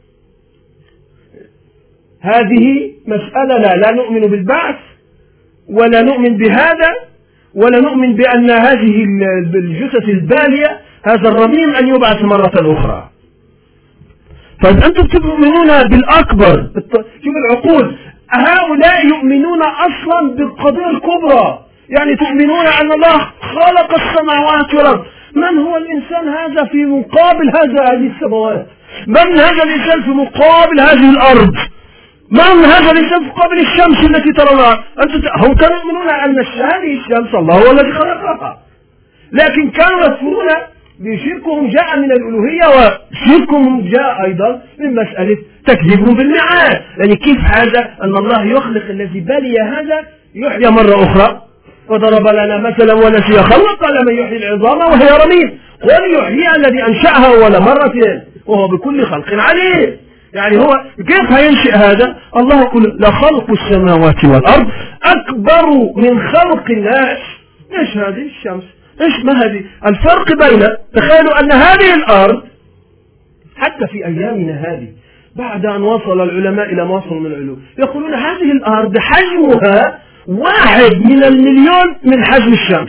هذه مسألة لا, لا نؤمن بالبعث ولا نؤمن بهذا ولا نؤمن بأن هذه الجثث البالية هذا الرميم أن يبعث مرة أخرى. طيب أنتم تؤمنون بالأكبر، شوف العقول، هؤلاء يؤمنون أصلا بالقضية الكبرى، يعني تؤمنون أن الله خلق السماوات والأرض. من هو الإنسان هذا في مقابل هذا هذه السماوات؟ من هذا الإنسان في مقابل هذه الأرض؟ من هذا الإنسان في مقابل الشمس التي ترونها؟ أنتم هم كانوا يؤمنون أن هذه الشمس الله هو الذي خلقها، لكن كانوا يكفرون بشركهم جاء من الألوهية، وشركهم جاء أيضا من مسألة تكذيبهم بالميعاد. يعني كيف هذا أن الله يخلق الذي بلي هذا يحيى مرة أخرى؟ وضرب لنا مثلا ونسي خلق، قال من يحيي العظام وهي رميم، قل يحيي الذي أنشأها أول مرة وهو بكل خلق عليم. يعني هو كيف هينشئ هذا؟ الله يقول لخلق السماوات والأرض أكبر من خلق الناس. إيش هذه الشمس؟ إيش ما هذه؟ الفرق بين، تخيلوا أن هذه الأرض حتى في أيامنا هذه بعد أن وصل العلماء إلى ما وصلوا من العلوم يقولون هذه الأرض حجمها واحد من المليون من حجم الشمس،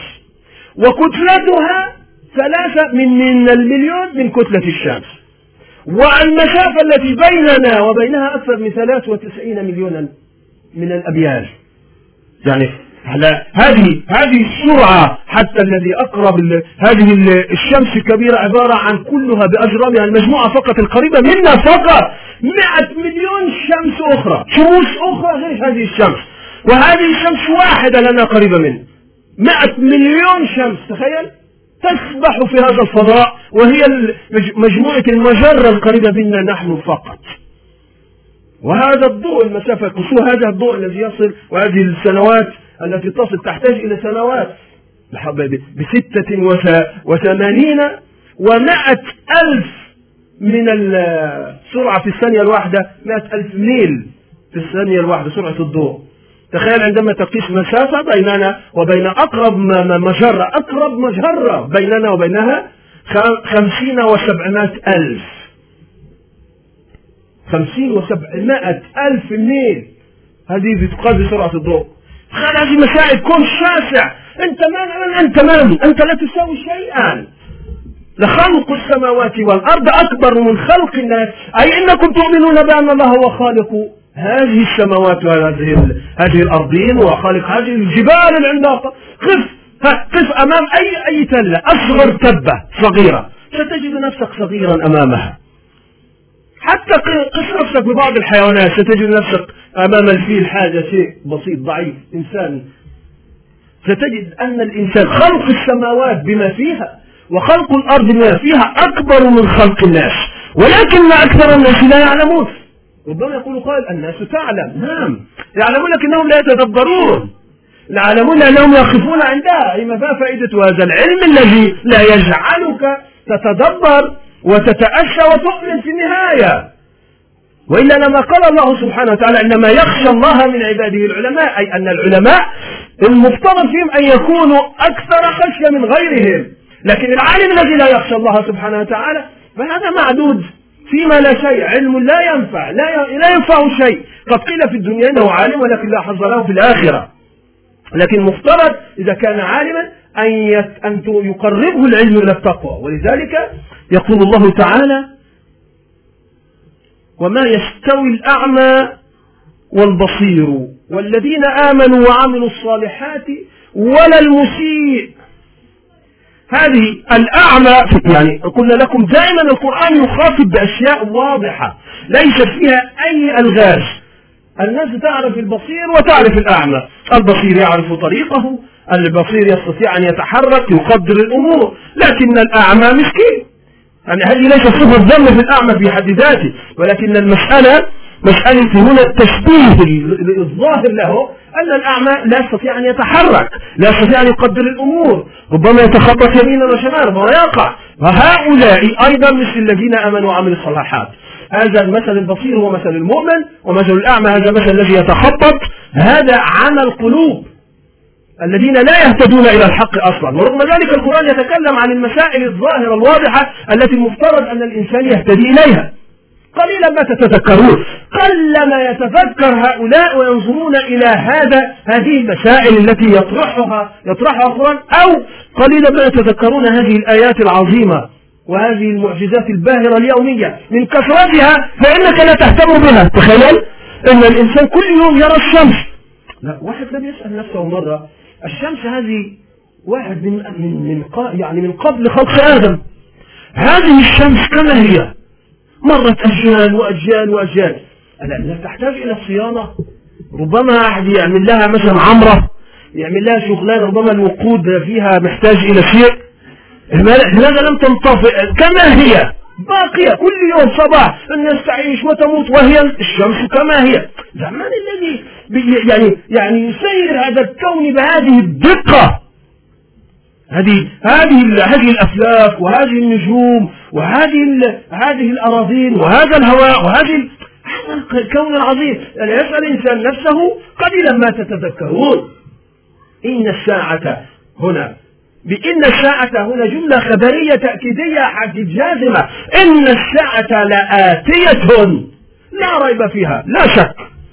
وكتلتها ثلاثة من, من المليون من كتلة الشمس، والمسافة التي بيننا وبينها أكثر من ثلاثة وتسعين مليونا من الأبيار. يعني على هذه هذه السرعة حتى الذي أقرب هذه الشمس الكبيرة عبارة عن كلها بأجرامها المجموعة فقط القريبة منا فقط مئة مليون شمس أخرى، شموس أخرى غير هذه الشمس، وهذه الشمس واحدة لنا قريبة منه، مئة مليون شمس. تخيل تسبح في هذا الفضاء وهي مجموعة المجرة القريبة منا نحن فقط. وهذا الضوء المسافة قصوى هذا الضوء الذي يصل، وهذه السنوات التي تصل تحتاج إلى سنوات بستة وثمانين ومائة ألف من السرعة في الثانية الواحدة، مائة ألف ميل في الثانية الواحدة سرعة الضوء. تخيل عندما تقيس مسافة بيننا وبين أقرب مجرة، أقرب مجرة بيننا وبينها خمسين وسبعمائة ألف، خمسين وسبعمائة ألف ميل، هذه بتقاس بسرعة الضوء. تخيل هذه مسائل كون شاسع، أنت من أنت من أنت لا تساوي شيئا. لخلق السماوات والأرض أكبر من خلق الناس، أي إنكم تؤمنون بأن الله هو خالق هذه السماوات وهذه هذه الأرضين وخالق هذه الجبال العملاقة. قف قف أمام أي أي تلة أصغر تبة صغيرة ستجد نفسك صغيرا أمامها. حتى قف نفسك ببعض الحيوانات ستجد نفسك أمام الفيل حاجة شيء بسيط ضعيف إنسان. ستجد أن الإنسان خلق السماوات بما فيها وخلق الأرض بما فيها أكبر من خلق الناس، ولكن أكثر الناس لا يعلمون. ربما يقول قائل الناس تعلم، نعم يعلمون لكنهم لا يتدبرون، يعلمون أنهم يقفون عندها. أي ما فائدة هذا العلم الذي لا يجعلك تتدبر وتتأسى وتؤمن في النهاية؟ وإلا لما قال الله سبحانه وتعالى إنما يخشى الله من عباده العلماء، أي أن العلماء المفترض فيهم أن يكونوا أكثر خشية من غيرهم، لكن العالم الذي لا يخشى الله سبحانه وتعالى فهذا معدود فيما لا شيء، علم لا ينفع، لا لا ينفع شيء. قد قيل في الدنيا انه عالم ولكن لا حظ له في الاخره، لكن مفترض اذا كان عالما ان ان يقربه العلم الى التقوى. ولذلك يقول الله تعالى وما يستوي الاعمى والبصير والذين امنوا وعملوا الصالحات ولا المسيء. هذه الأعمى، يعني قلنا لكم دائما القرآن يخاطب بأشياء واضحة ليس فيها أي ألغاز. الناس تعرف البصير وتعرف الأعمى، البصير يعرف طريقه، البصير يستطيع أن يتحرك يقدر الأمور، لكن الأعمى مسكين. يعني هذه ليس صفة ذم في الأعمى في حد ذاته، ولكن المسألة مسألة هنا التشبيه الظاهر له أن الأعمى لا يستطيع أن يتحرك، لا يستطيع أن يقدر الأمور، ربما يتخبط يمينا وشمالا ويقع. وهؤلاء أيضا مثل الذين آمنوا وعملوا الصالحات. هذا المثل البصير هو مثل المؤمن، ومثل الأعمى هذا مثل الذي يتخبط، هذا عمى القلوب الذين لا يهتدون إلى الحق أصلا. ورغم ذلك القرآن يتكلم عن المسائل الظاهرة الواضحة التي المفترض أن الإنسان يهتدي إليها. قليلا ما تتذكرون. قلما يتذكر هؤلاء وينظرون إلى هذا هذه المسائل التي يطرحها يطرحها القرآن، أو قليلا ما يتذكرون هذه الآيات العظيمة وهذه المعجزات الباهرة اليومية من كثرتها فإنك لا تهتم بها. تخيل أن الإنسان كل يوم يرى الشمس. لا، واحد لم يسأل نفسه مرة الشمس هذه واحد من من من يعني من قبل خلق آدم، هذه الشمس كما هي مرت أجيال وأجيال وأجيال، لا تحتاج إلى صيانة؟ ربما أحد يعمل لها مثلا عمرة، يعمل لها شغلان، ربما الوقود فيها محتاج إلى شيء. لماذا لم تنطفئ كما هي باقية كل يوم صباح الناس تعيش وتموت وهي الشمس كما هي؟ زمان الذي يعني يعني يسير هذا الكون بهذه الدقة، هذه هذه هذه الأفلاك وهذه النجوم وهذه هذه الأراضين وهذا الهواء وهذه الكون العظيم. يعني يسأل الإنسان نفسه قليلا ما تتذكرون. إن الساعة هنا بإن الساعة هنا جملة خبرية تأكيدية حديد جازمة. إن الساعة لآتية لا ريب فيها، لا شك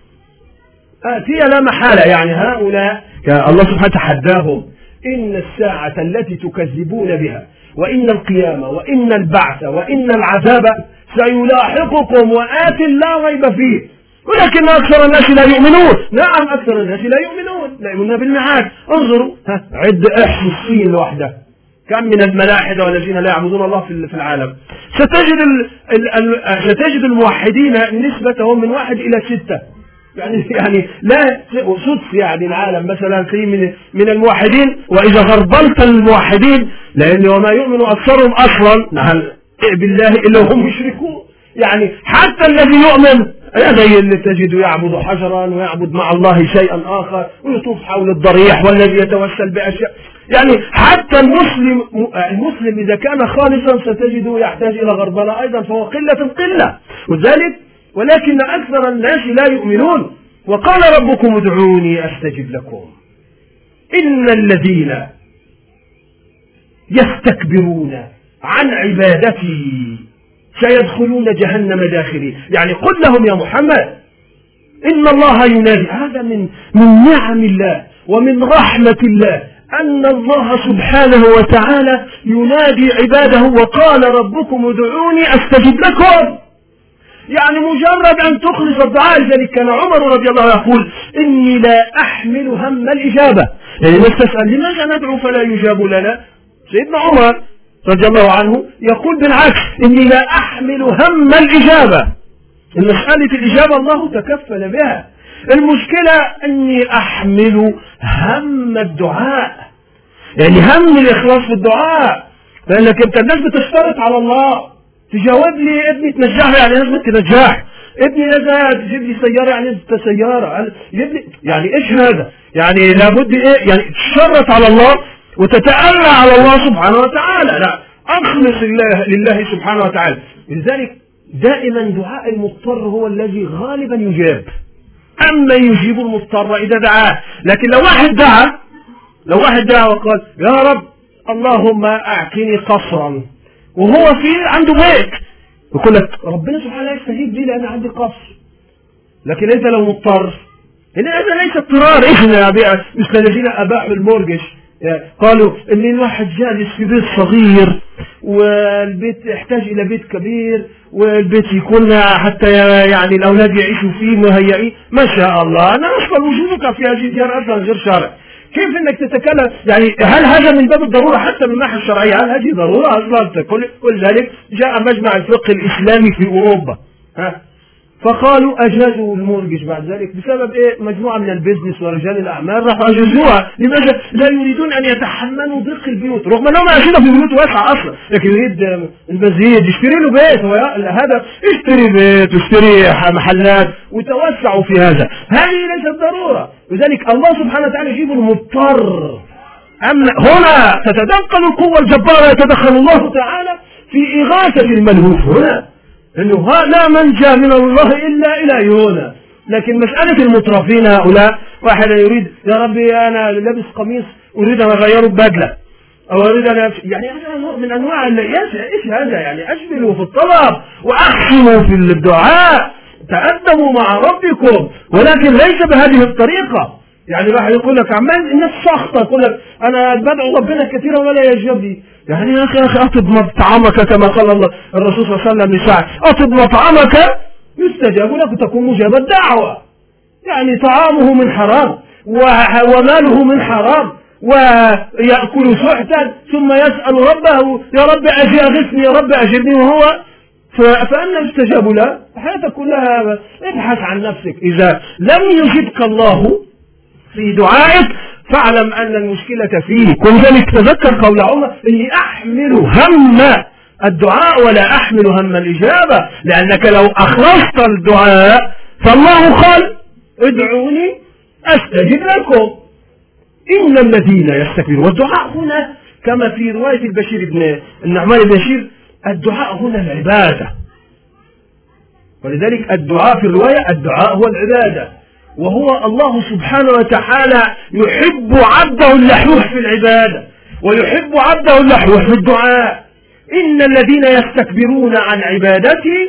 آتية لا محالة. يعني هؤلاء الله سبحانه تحداهم إن الساعة التي تكذبون بها وإن القيامة وإن البعث وإن العذاب سيلاحقكم وآت لا ريب فيه، ولكن أكثر الناس لا يؤمنون. نعم أكثر الناس لا يؤمنون، لا يؤمنون بالميعاد. انظروا عد احصوا الصين لوحده كم من الملاحدة والذين لا يعبدون الله في العالم. ستجد ال ال ال ستجد الموحدين نسبتهم من واحد إلى ستة، يعني يعني لا صدف. يعني العالم مثلا في من من الموحدين، وإذا غربلت الموحدين لأن وما يؤمن أكثرهم أصلا بالله إلا هم مشركون. يعني حتى الذي يؤمن زي اللي تجد يعبد حجرا ويعبد مع الله شيئا آخر ويطوف حول الضريح والذي يتوسل بأشياء. يعني حتى المسلم المسلم إذا كان خالصا ستجده يحتاج إلى غربلة أيضا، فهو قلة قلة. وذلك ولكن أكثر الناس لا يؤمنون. وقال ربكم ادعوني أستجب لكم إن الذين يستكبرون عن عبادتي سيدخلون جهنم داخلين. يعني قل لهم يا محمد إن الله ينادي. هذا من من نعم الله ومن رحمة الله أن الله سبحانه وتعالى ينادي عباده. وقال ربكم ادعوني أستجب لكم. يعني مجرد أن تخلص الدعاء. لذلك كان عمر رضي الله عنه يقول إني لا أحمل هم الإجابة. يعني الناس تسأل لماذا ندعو فلا يجاب لنا؟ سيدنا عمر رضي الله عنه يقول بالعكس إني لا أحمل هم الإجابة. المسألة الإجابة الله تكفل بها، المشكلة أني أحمل هم الدعاء، يعني هم الإخلاص في الدعاء. لأنك أنت الناس بتشترط على الله تجاوب لي ابني تنجح يعني لازم تنجح، ابني لازم تجيب لي سيارة يعني انت سيارة، يعني ايش هذا؟ يعني لابد ايه؟ يعني تشرط على الله وتتألى على الله سبحانه وتعالى. لا، أخلص لله, لله سبحانه وتعالى. لذلك دائما دعاء المضطر هو الذي غالبا يجاب، أما يجيب المضطر إذا دعاه. لكن لو واحد دعا لو واحد دعا وقال يا رب اللهم أعطني قصرا وهو في عنده بيت، يقول لك ربنا سبحانه يستجيب لي لأن عندي قصر. لكن أنت لو مضطر، هذا ليس اضطرار. إحنا مثل الذين أباحوا المورجج قالوا ان الواحد جالس في بيت صغير والبيت يحتاج الى بيت كبير والبيت يكون حتى يعني الاولاد يعيشوا فيه مهيئين. ما شاء الله، انا اصلا وجودك في هذه الديار اصلا غير شرعي. كيف انك تتكلم؟ يعني هل هذا من باب الضروره حتى من الناحيه الشرعيه؟ هل هذه ضروره اصلا؟ كل ذلك جاء مجمع الفقه الاسلامي في اوروبا ها فقالوا أجازوا المورجج بعد ذلك بسبب إيه؟ مجموعة من البيزنس ورجال الأعمال راحوا أجازوها. لماذا؟ لا يريدون أن يتحملوا ضيق البيوت، رغم أنهم عايشين في بيوت واسعة أصلا، لكن يريد المزيد يشتري له بيت. هو هذا اشتري بيت واشتري محلات وتوسعوا في هذا. هذه ليست ضرورة. لذلك الله سبحانه وتعالى يجيب المضطر. أما هنا تتدخل القوة الجبارة، يتدخل الله تعالى في إغاثة الملهوف هنا، إنه لا منجا من الله إلا إلى هنا. لكن مسألة المترفين هؤلاء، واحد يريد يا ربي أنا لابس قميص أريد أن أغيره ببدلة، أو أريد أن يعني هذا نوع من أنواع اليأس. إيش هذا؟ يعني أجملوا في الطلب وأحسنوا في الدعاء، تأدبوا مع ربكم، ولكن ليس بهذه الطريقة. يعني راح يقول لك عمال الناس سخطة، يقول لك أنا بدعو ربنا كثيرا ولا يجيبني. يعني يا أخي يا أخي أطب مطعمك كما قال الله الرسول صلى الله عليه وسلم لسعد، أطب مطعمك يستجاب لك وتكون مجاب الدعوة. يعني طعامه من حرام وماله من حرام ويأكل سحتا ثم يسأل ربه يا رب أغثني يا رب أجرني، وهو فأنا يستجاب له. حياتك كلها ابحث عن نفسك. إذا لم يجبك الله في دعائك فاعلم أن المشكلة فيك. ولذلك تذكر قول عمر إني أحمل هم الدعاء ولا أحمل هم الإجابة، لأنك لو أخلصت الدعاء فالله قال ادعوني أستجب لكم إن الذين يستكبرون. والدعاء هنا كما في رواية البشير بن النعمان بن بشير، الدعاء هنا العبادة. ولذلك الدعاء في الرواية الدعاء هو العبادة، وهو الله سبحانه وتعالى يحب عبده اللحوح في العبادة ويحب عبده اللحوح في الدعاء. إن الذين يستكبرون عن عبادتي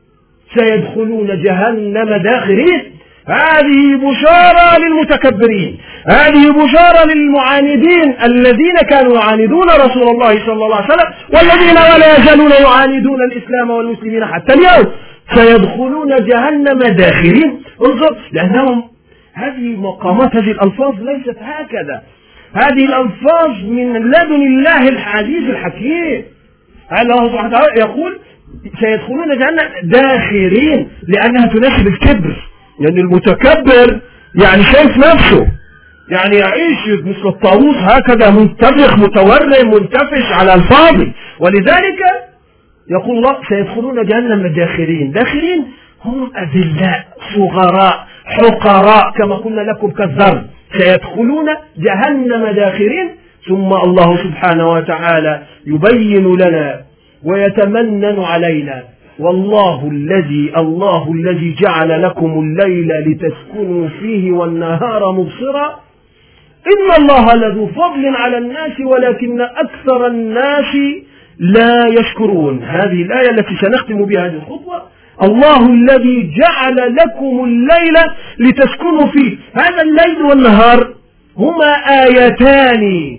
سيدخلون جهنم داخرين. هذه بشارة للمتكبرين، هذه بشارة للمعاندين الذين كانوا يعاندون رسول الله صلى الله عليه وسلم والذين ولا يزالون يعاندون الإسلام والمسلمين حتى اليوم. سيدخلون جهنم داخرين. انظر، لأنهم هذه مقامات هذه الألفاظ ليست هكذا، هذه الألفاظ من لدن الله العزيز الحكيم. الله سبحانه وتعالى يقول سيدخلون جهنم داخرين لأنها تناسب الكبر. يعني المتكبر يعني شايف نفسه، يعني يعيش مثل الطاووس هكذا منتفخ متورم منتفش على الفاضي. ولذلك يقول الله سيدخلون جهنم داخرين. داخرين هم أذلاء صغراء حقراء كما قلنا لكم كالذر. سيدخلون جهنم داخرين. ثم الله سبحانه وتعالى يبين لنا ويتمنن علينا والله الذي الله الذي جعل لكم الليل لتسكنوا فيه والنهار مبصرا إن الله لذو فضل على الناس ولكن أكثر الناس لا يشكرون. هذه الآية التي سنختم بها هذه الخطوة. الله الذي جعل لكم الليل لتسكنوا فيه. هذا الليل والنهار هما آيتان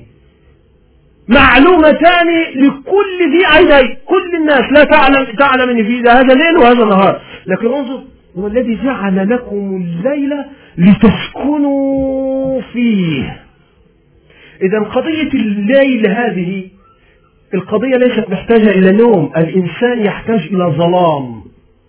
معلومتان لكل ذي عينين. كل الناس لا تعلم تعلم ان في هذا ليل وهذا نهار، لكن انظر هو الذي جعل لكم الليل لتسكنوا فيه. اذا قضية الليل هذه القضية ليست محتاجة الى نوم، الانسان يحتاج الى ظلام.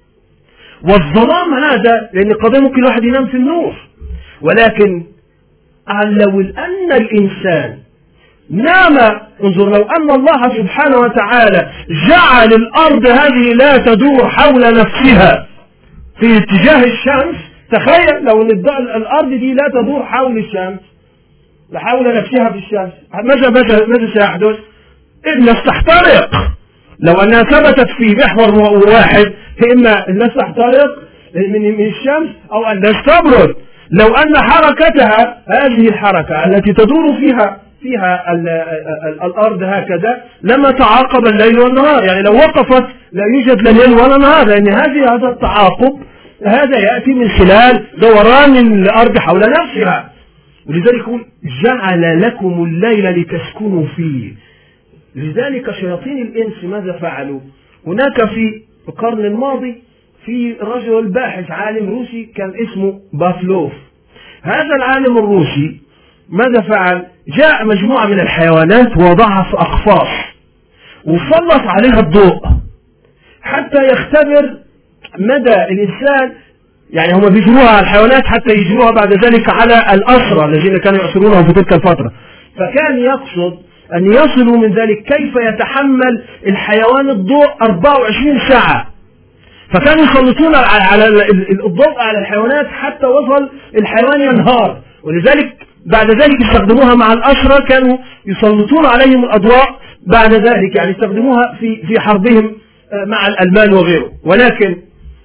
والظلام هذا لان قضية ممكن الواحد ينام في النور، ولكن لو ان الانسان نام، انظر لو أن الله سبحانه وتعالى جعل الأرض هذه لا تدور حول نفسها في اتجاه الشمس. تخيل لو أن الأرض دي لا تدور حول الشمس حول نفسها في الشمس، ماذا ماذا سيحدث؟ الناس تحترق. لو أنها ثبتت في محور واحد إما الناس تحترق من الشمس أو الناس تبرد. لو أن حركتها هذه الحركة التي تدور فيها فيها ال ال الأرض هكذا لما تعاقب الليل والنهار. يعني لو وقفت لا يوجد لا ليل ولا نهار، لأن هذه هذا التعاقب هذا يأتي من خلال دوران الأرض حول نفسها. ولذلك يقول جعل لكم الليل لتسكنوا فيه. لذلك شياطين الإنس ماذا فعلوا؟ هناك في القرن الماضي في رجل باحث عالم روسي كان اسمه بافلوف. هذا العالم الروسي ماذا فعل؟ جاء مجموعة من الحيوانات ووضعها في أقفاص وسلط عليها الضوء حتى يختبر مدى الإنسان. يعني هم بيجروها على الحيوانات حتى يجروها بعد ذلك على الأسرى الذين كانوا يأسرونهم في تلك الفترة. فكان يقصد أن يصلوا من ذلك كيف يتحمل الحيوان الضوء أربعة وعشرين ساعة. فكانوا يسلطون على الضوء على الحيوانات حتى وصل الحيوان ينهار. ولذلك بعد ذلك استخدموها مع الأسرى، كانوا يسلطون عليهم الأضواء بعد ذلك، يعني استخدموها في في حربهم مع الألمان وغيره. ولكن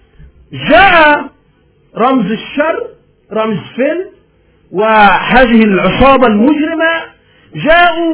جاء رمز الشر رمز فيل وهذه العصابة المجرمة جاءوا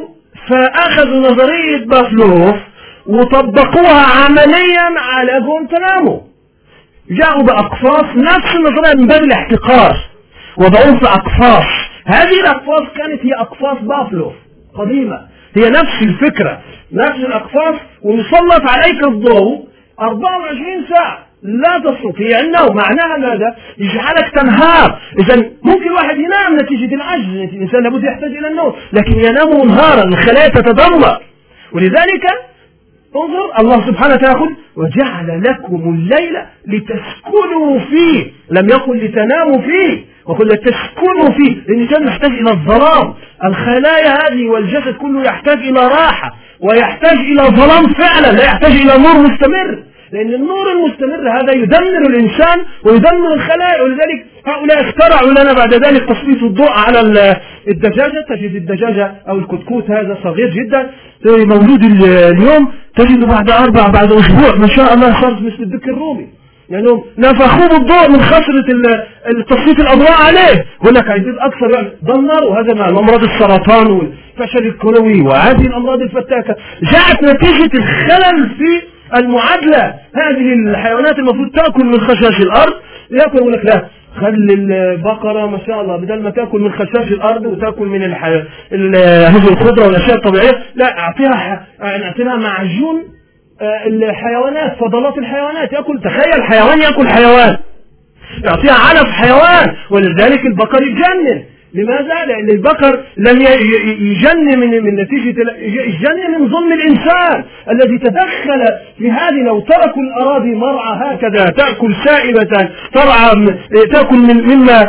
فأخذوا نظرية بافلوف وطبقوها عمليا على جوانتنامو، جاءوا بأقفاص نفس النظرية من باب الاحتقار، وضعوه في أقفاص. هذه الأقفاص كانت هي أقفاص بافلوف قديمة، هي نفس الفكرة، نفس الأقفاص، ويسلط عليك الضوء أربعة وعشرين ساعة لا تستطيع النوم. معناها ماذا؟ يجعلك تنهار. إذا ممكن الواحد ينام نتيجة العجز، الإنسان لابد يحتاج إلى النوم، لكن ينام نهارا الخلايا تتدمر. ولذلك انظر الله سبحانه وتعالى يقول وجعل لكم الليل لتسكنوا فيه، لم يقل لتناموا فيه، وقل لتسكنوا فيه، لأن الإنسان يحتاج إلى الظلام. الخلايا هذه والجسد كله يحتاج إلى راحة ويحتاج إلى ظلام فعلا، لا يحتاج إلى نور مستمر، لأن النور المستمر هذا يدمر الإنسان ويدمر الخلايا. ولذلك هؤلاء اخترعوا لنا بعد ذلك تسليط الضوء على الدجاجة. تجد الدجاجة أو الكتكوت هذا صغير جدا مولود اليوم، تجد بعد أربع بعد أسبوع ما شاء الله صار مثل الدك الرومي، يعني نفخوه بالضوء من خسرة تسليط الأضواء عليه. يقول لك عايزين أكثر يعني دمر، وهذا مع أمراض السرطان والفشل الكلوي وهذه الأمراض الفتاكة جاءت نتيجة الخلل في المعادلة. هذه الحيوانات المفروض تأكل من خشاش الأرض، يأكل يقول لك لا خلي البقرة ما شاء الله بدل ما تأكل من خشاش الأرض وتأكل من هذه الخضرة والأشياء الطبيعية، لا أعطيها أعطيها معجون الحيوانات، فضلات الحيوانات يأكل. تخيل حيوان يأكل حيوان، يعطيها علف حيوان. ولذلك البقر يتجنن. لماذا؟ لأن البقر لم يجن من من نتيجة يجن من ظلم الإنسان الذي تدخل في هذه. لو تركوا الأراضي مرعى هكذا تأكل سائبة، ترعى تأكل من مما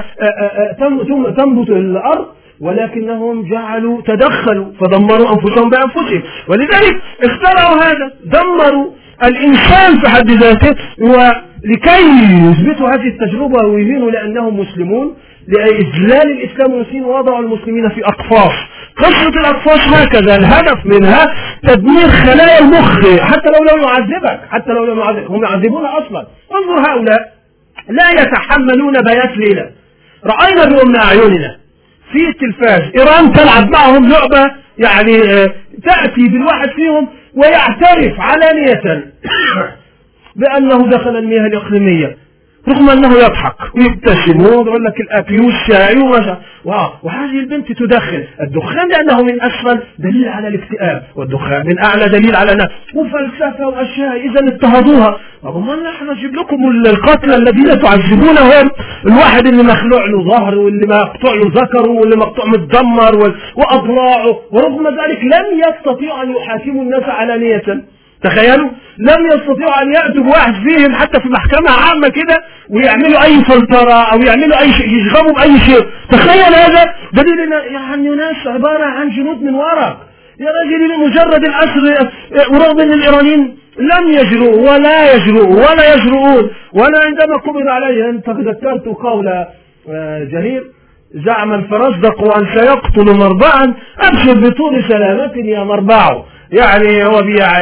تنبت الأرض، ولكنهم جعلوا تدخلوا فدمروا أنفسهم بأنفسهم. ولذلك اخترعوا هذا، دمروا الإنسان في حد ذاته. ولكي يثبتوا هذه التجربة ويهينوا لأنهم مسلمون، لإذلال الإسلام والمسلمين، وضعوا المسلمين في أقفاص. قصة الأقفاص هكذا الهدف منها تدمير خلايا المخ، حتى لو لم يعذبك، حتى لو لم يعذبك هم يعذبون أصلا. انظر هؤلاء لا يتحملون بيات ليلة. رأينا اليوم من أعيننا في التلفاز إيران تلعب معهم لعبة، يعني تأتي بالواحد فيهم ويعترف علانية بأنه دخل المياه الإقليمية، رغم أنه يضحك ويبتسم ويقول لك الأكل والشاي وما وهذه البنت تدخن الدخان لأنه من أسفل دليل على الاكتئاب، والدخان من أعلى دليل على أنه وفلسفة وأشياء. إذا اضطهدوها. رغم أن احنا نجيب لكم القتلى الذين تعذبونهم، الواحد اللي مخلوع له ظهر واللي مقطوع له ذكره واللي مقطوع متدمر وأضلاعه، ورغم ذلك لم يستطيعوا أن يحاكموا الناس علانية. تخيلوا لم يستطيعوا أن يأتوا بواحد فيهم حتى في محكمة عامة كده ويعملوا أي فلترة أو يعملوا أي شيء، يشغبوا بأي شيء. تخيل هذا دليل يعني ناس عبارة عن جنود من ورق يا رجل لمجرد الأسر. ورغم أن الإيرانيين لم يجرؤوا ولا يجرؤوا ولا يجرؤون. وأنا عندما قبض عليه أنت ذكرت قول جرير زعم الفرزدق أن سيقتل مربعا أبشر بطول سلامة يا مربع. يعني هو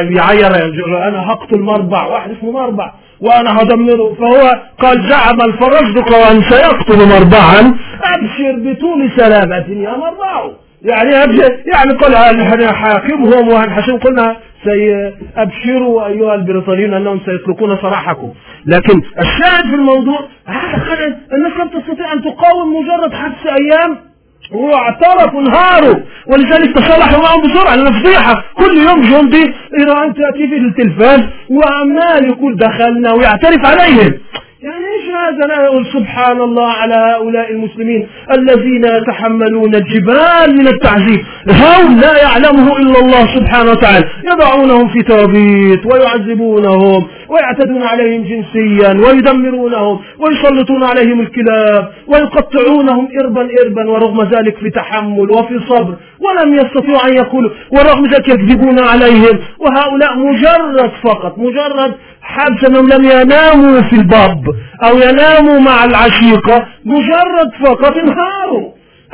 بيعير أنا هقتل مربع، واحد اسمه مربع وأنا هدمره. فهو قال زعم الفرزدق أن سيقتل مربعا أبشر بطول سلامة يا مربع. يعني أبشر يعني قال نحن حاكمهم وهنحسن قلنا سيأبشروا أيها البريطانيون أنهم سيتركون سراحكم. لكن الشاهد في الموضوع الناس لم تستطيع أن تقاوم مجرد حبس أيام واعترفوا انهاروا. ولذلك تصالحوا معهم بسرعة لأن فضيحة. كل يوم جندي إيران تأتي في التلفاز وعمال يقول دخلنا ويعترف عليهم. يعني ايش هذا؟ لا يقول سبحان الله على هؤلاء المسلمين الذين يتحملون الجبال من التعذيب، هون لا يعلمه إلا الله سبحانه وتعالى. يضعونهم في توابيت ويعذبونهم ويعتدون عليهم جنسيا ويدمرونهم ويسلطون عليهم الكلاب ويقطعونهم إربا إربا، ورغم ذلك في تحمل وفي صبر ولم يستطيعوا أن يقولوا، ورغم ذلك يكذبون عليهم. وهؤلاء مجرد فقط مجرد حبس أنهم لم يناموا في الباب أو يناموا مع العشيقة، مجرد فقط انهاروا.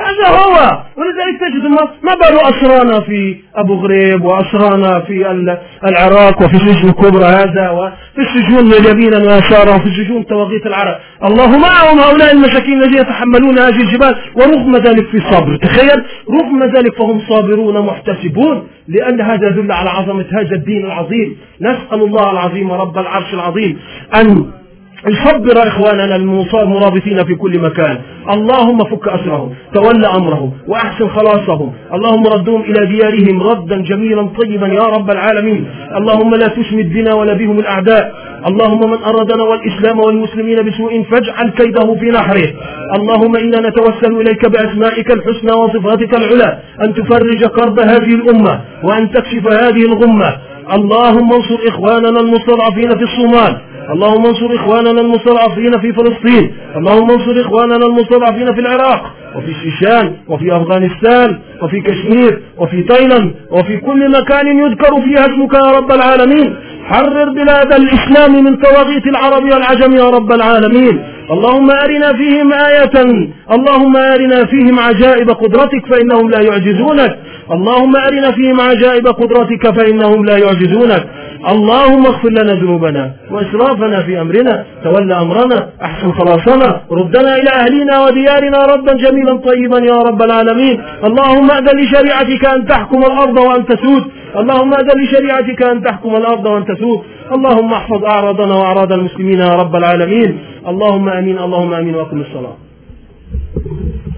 هذا هو. ولذلك تجد ما بال أسرانا في أبو غريب وأسرانا في العراق وفي السجن الكبرى هذا وفي السجون اليمين ويسارا وفي السجون طواغيت العرب. الله معهم هؤلاء المساكين الذين يتحملون هذه الجبال ورغم ذلك في صبر. تخيل رغم ذلك فهم صابرون محتسبون، لأن هذا يدل على عظمة هذا الدين العظيم. نسأل الله العظيم رب العرش العظيم أن يصبر إخواننا المرابطين في كل مكان. اللهم فك أسرهم، تولى أمرهم، وأحسن خلاصهم. اللهم ردهم إلى ديارهم ردا جميلا طيبا يا رب العالمين. اللهم لا تشمت بنا ولا بهم الأعداء. اللهم من أرادنا والإسلام والمسلمين بسوء فاجعل كيده في نحره. اللهم إنا نتوسل إليك بأسمائك الحسنى وصفاتك العلى أن تفرج كرب هذه الأمة وأن تكشف هذه الغمة. اللهم انصر إخواننا المستضعفين في الصومال. اللهم انصر إخواننا المستضعفين في فلسطين. اللهم انصر إخواننا المستضعفين في العراق وفي الشيشان وفي أفغانستان وفي كشمير وفي تايلاند وفي كل مكان يذكر فيها اسمك يا رب العالمين. حرر بلاد الإسلام من طواغيت العرب والعجم يا رب العالمين. اللهم أرنا فيهم آية، اللهم أرنا فيهم عجائب قدرتك فإنهم لا يعجزونك. اللهم أرنا فيهم عجائب قدرتك فإنهم لا يعجزونك. اللهم اغفر لنا ذنوبنا وإسرافنا في أمرنا، تولى أمرنا، أحسن خلاصنا، ردنا إلى أهلنا وديارنا ردا جميلا طيبا يا رب العالمين. اللهم أذن لشريعتك أن تحكم الأرض وأن تسود. اللهم أذن لشريعتك أن تحكم الأرض وأن تسود. اللهم احفظ أعراضنا وأعراض المسلمين يا رب العالمين. اللهم آمين. اللهم آمين. وأقم الصلاة.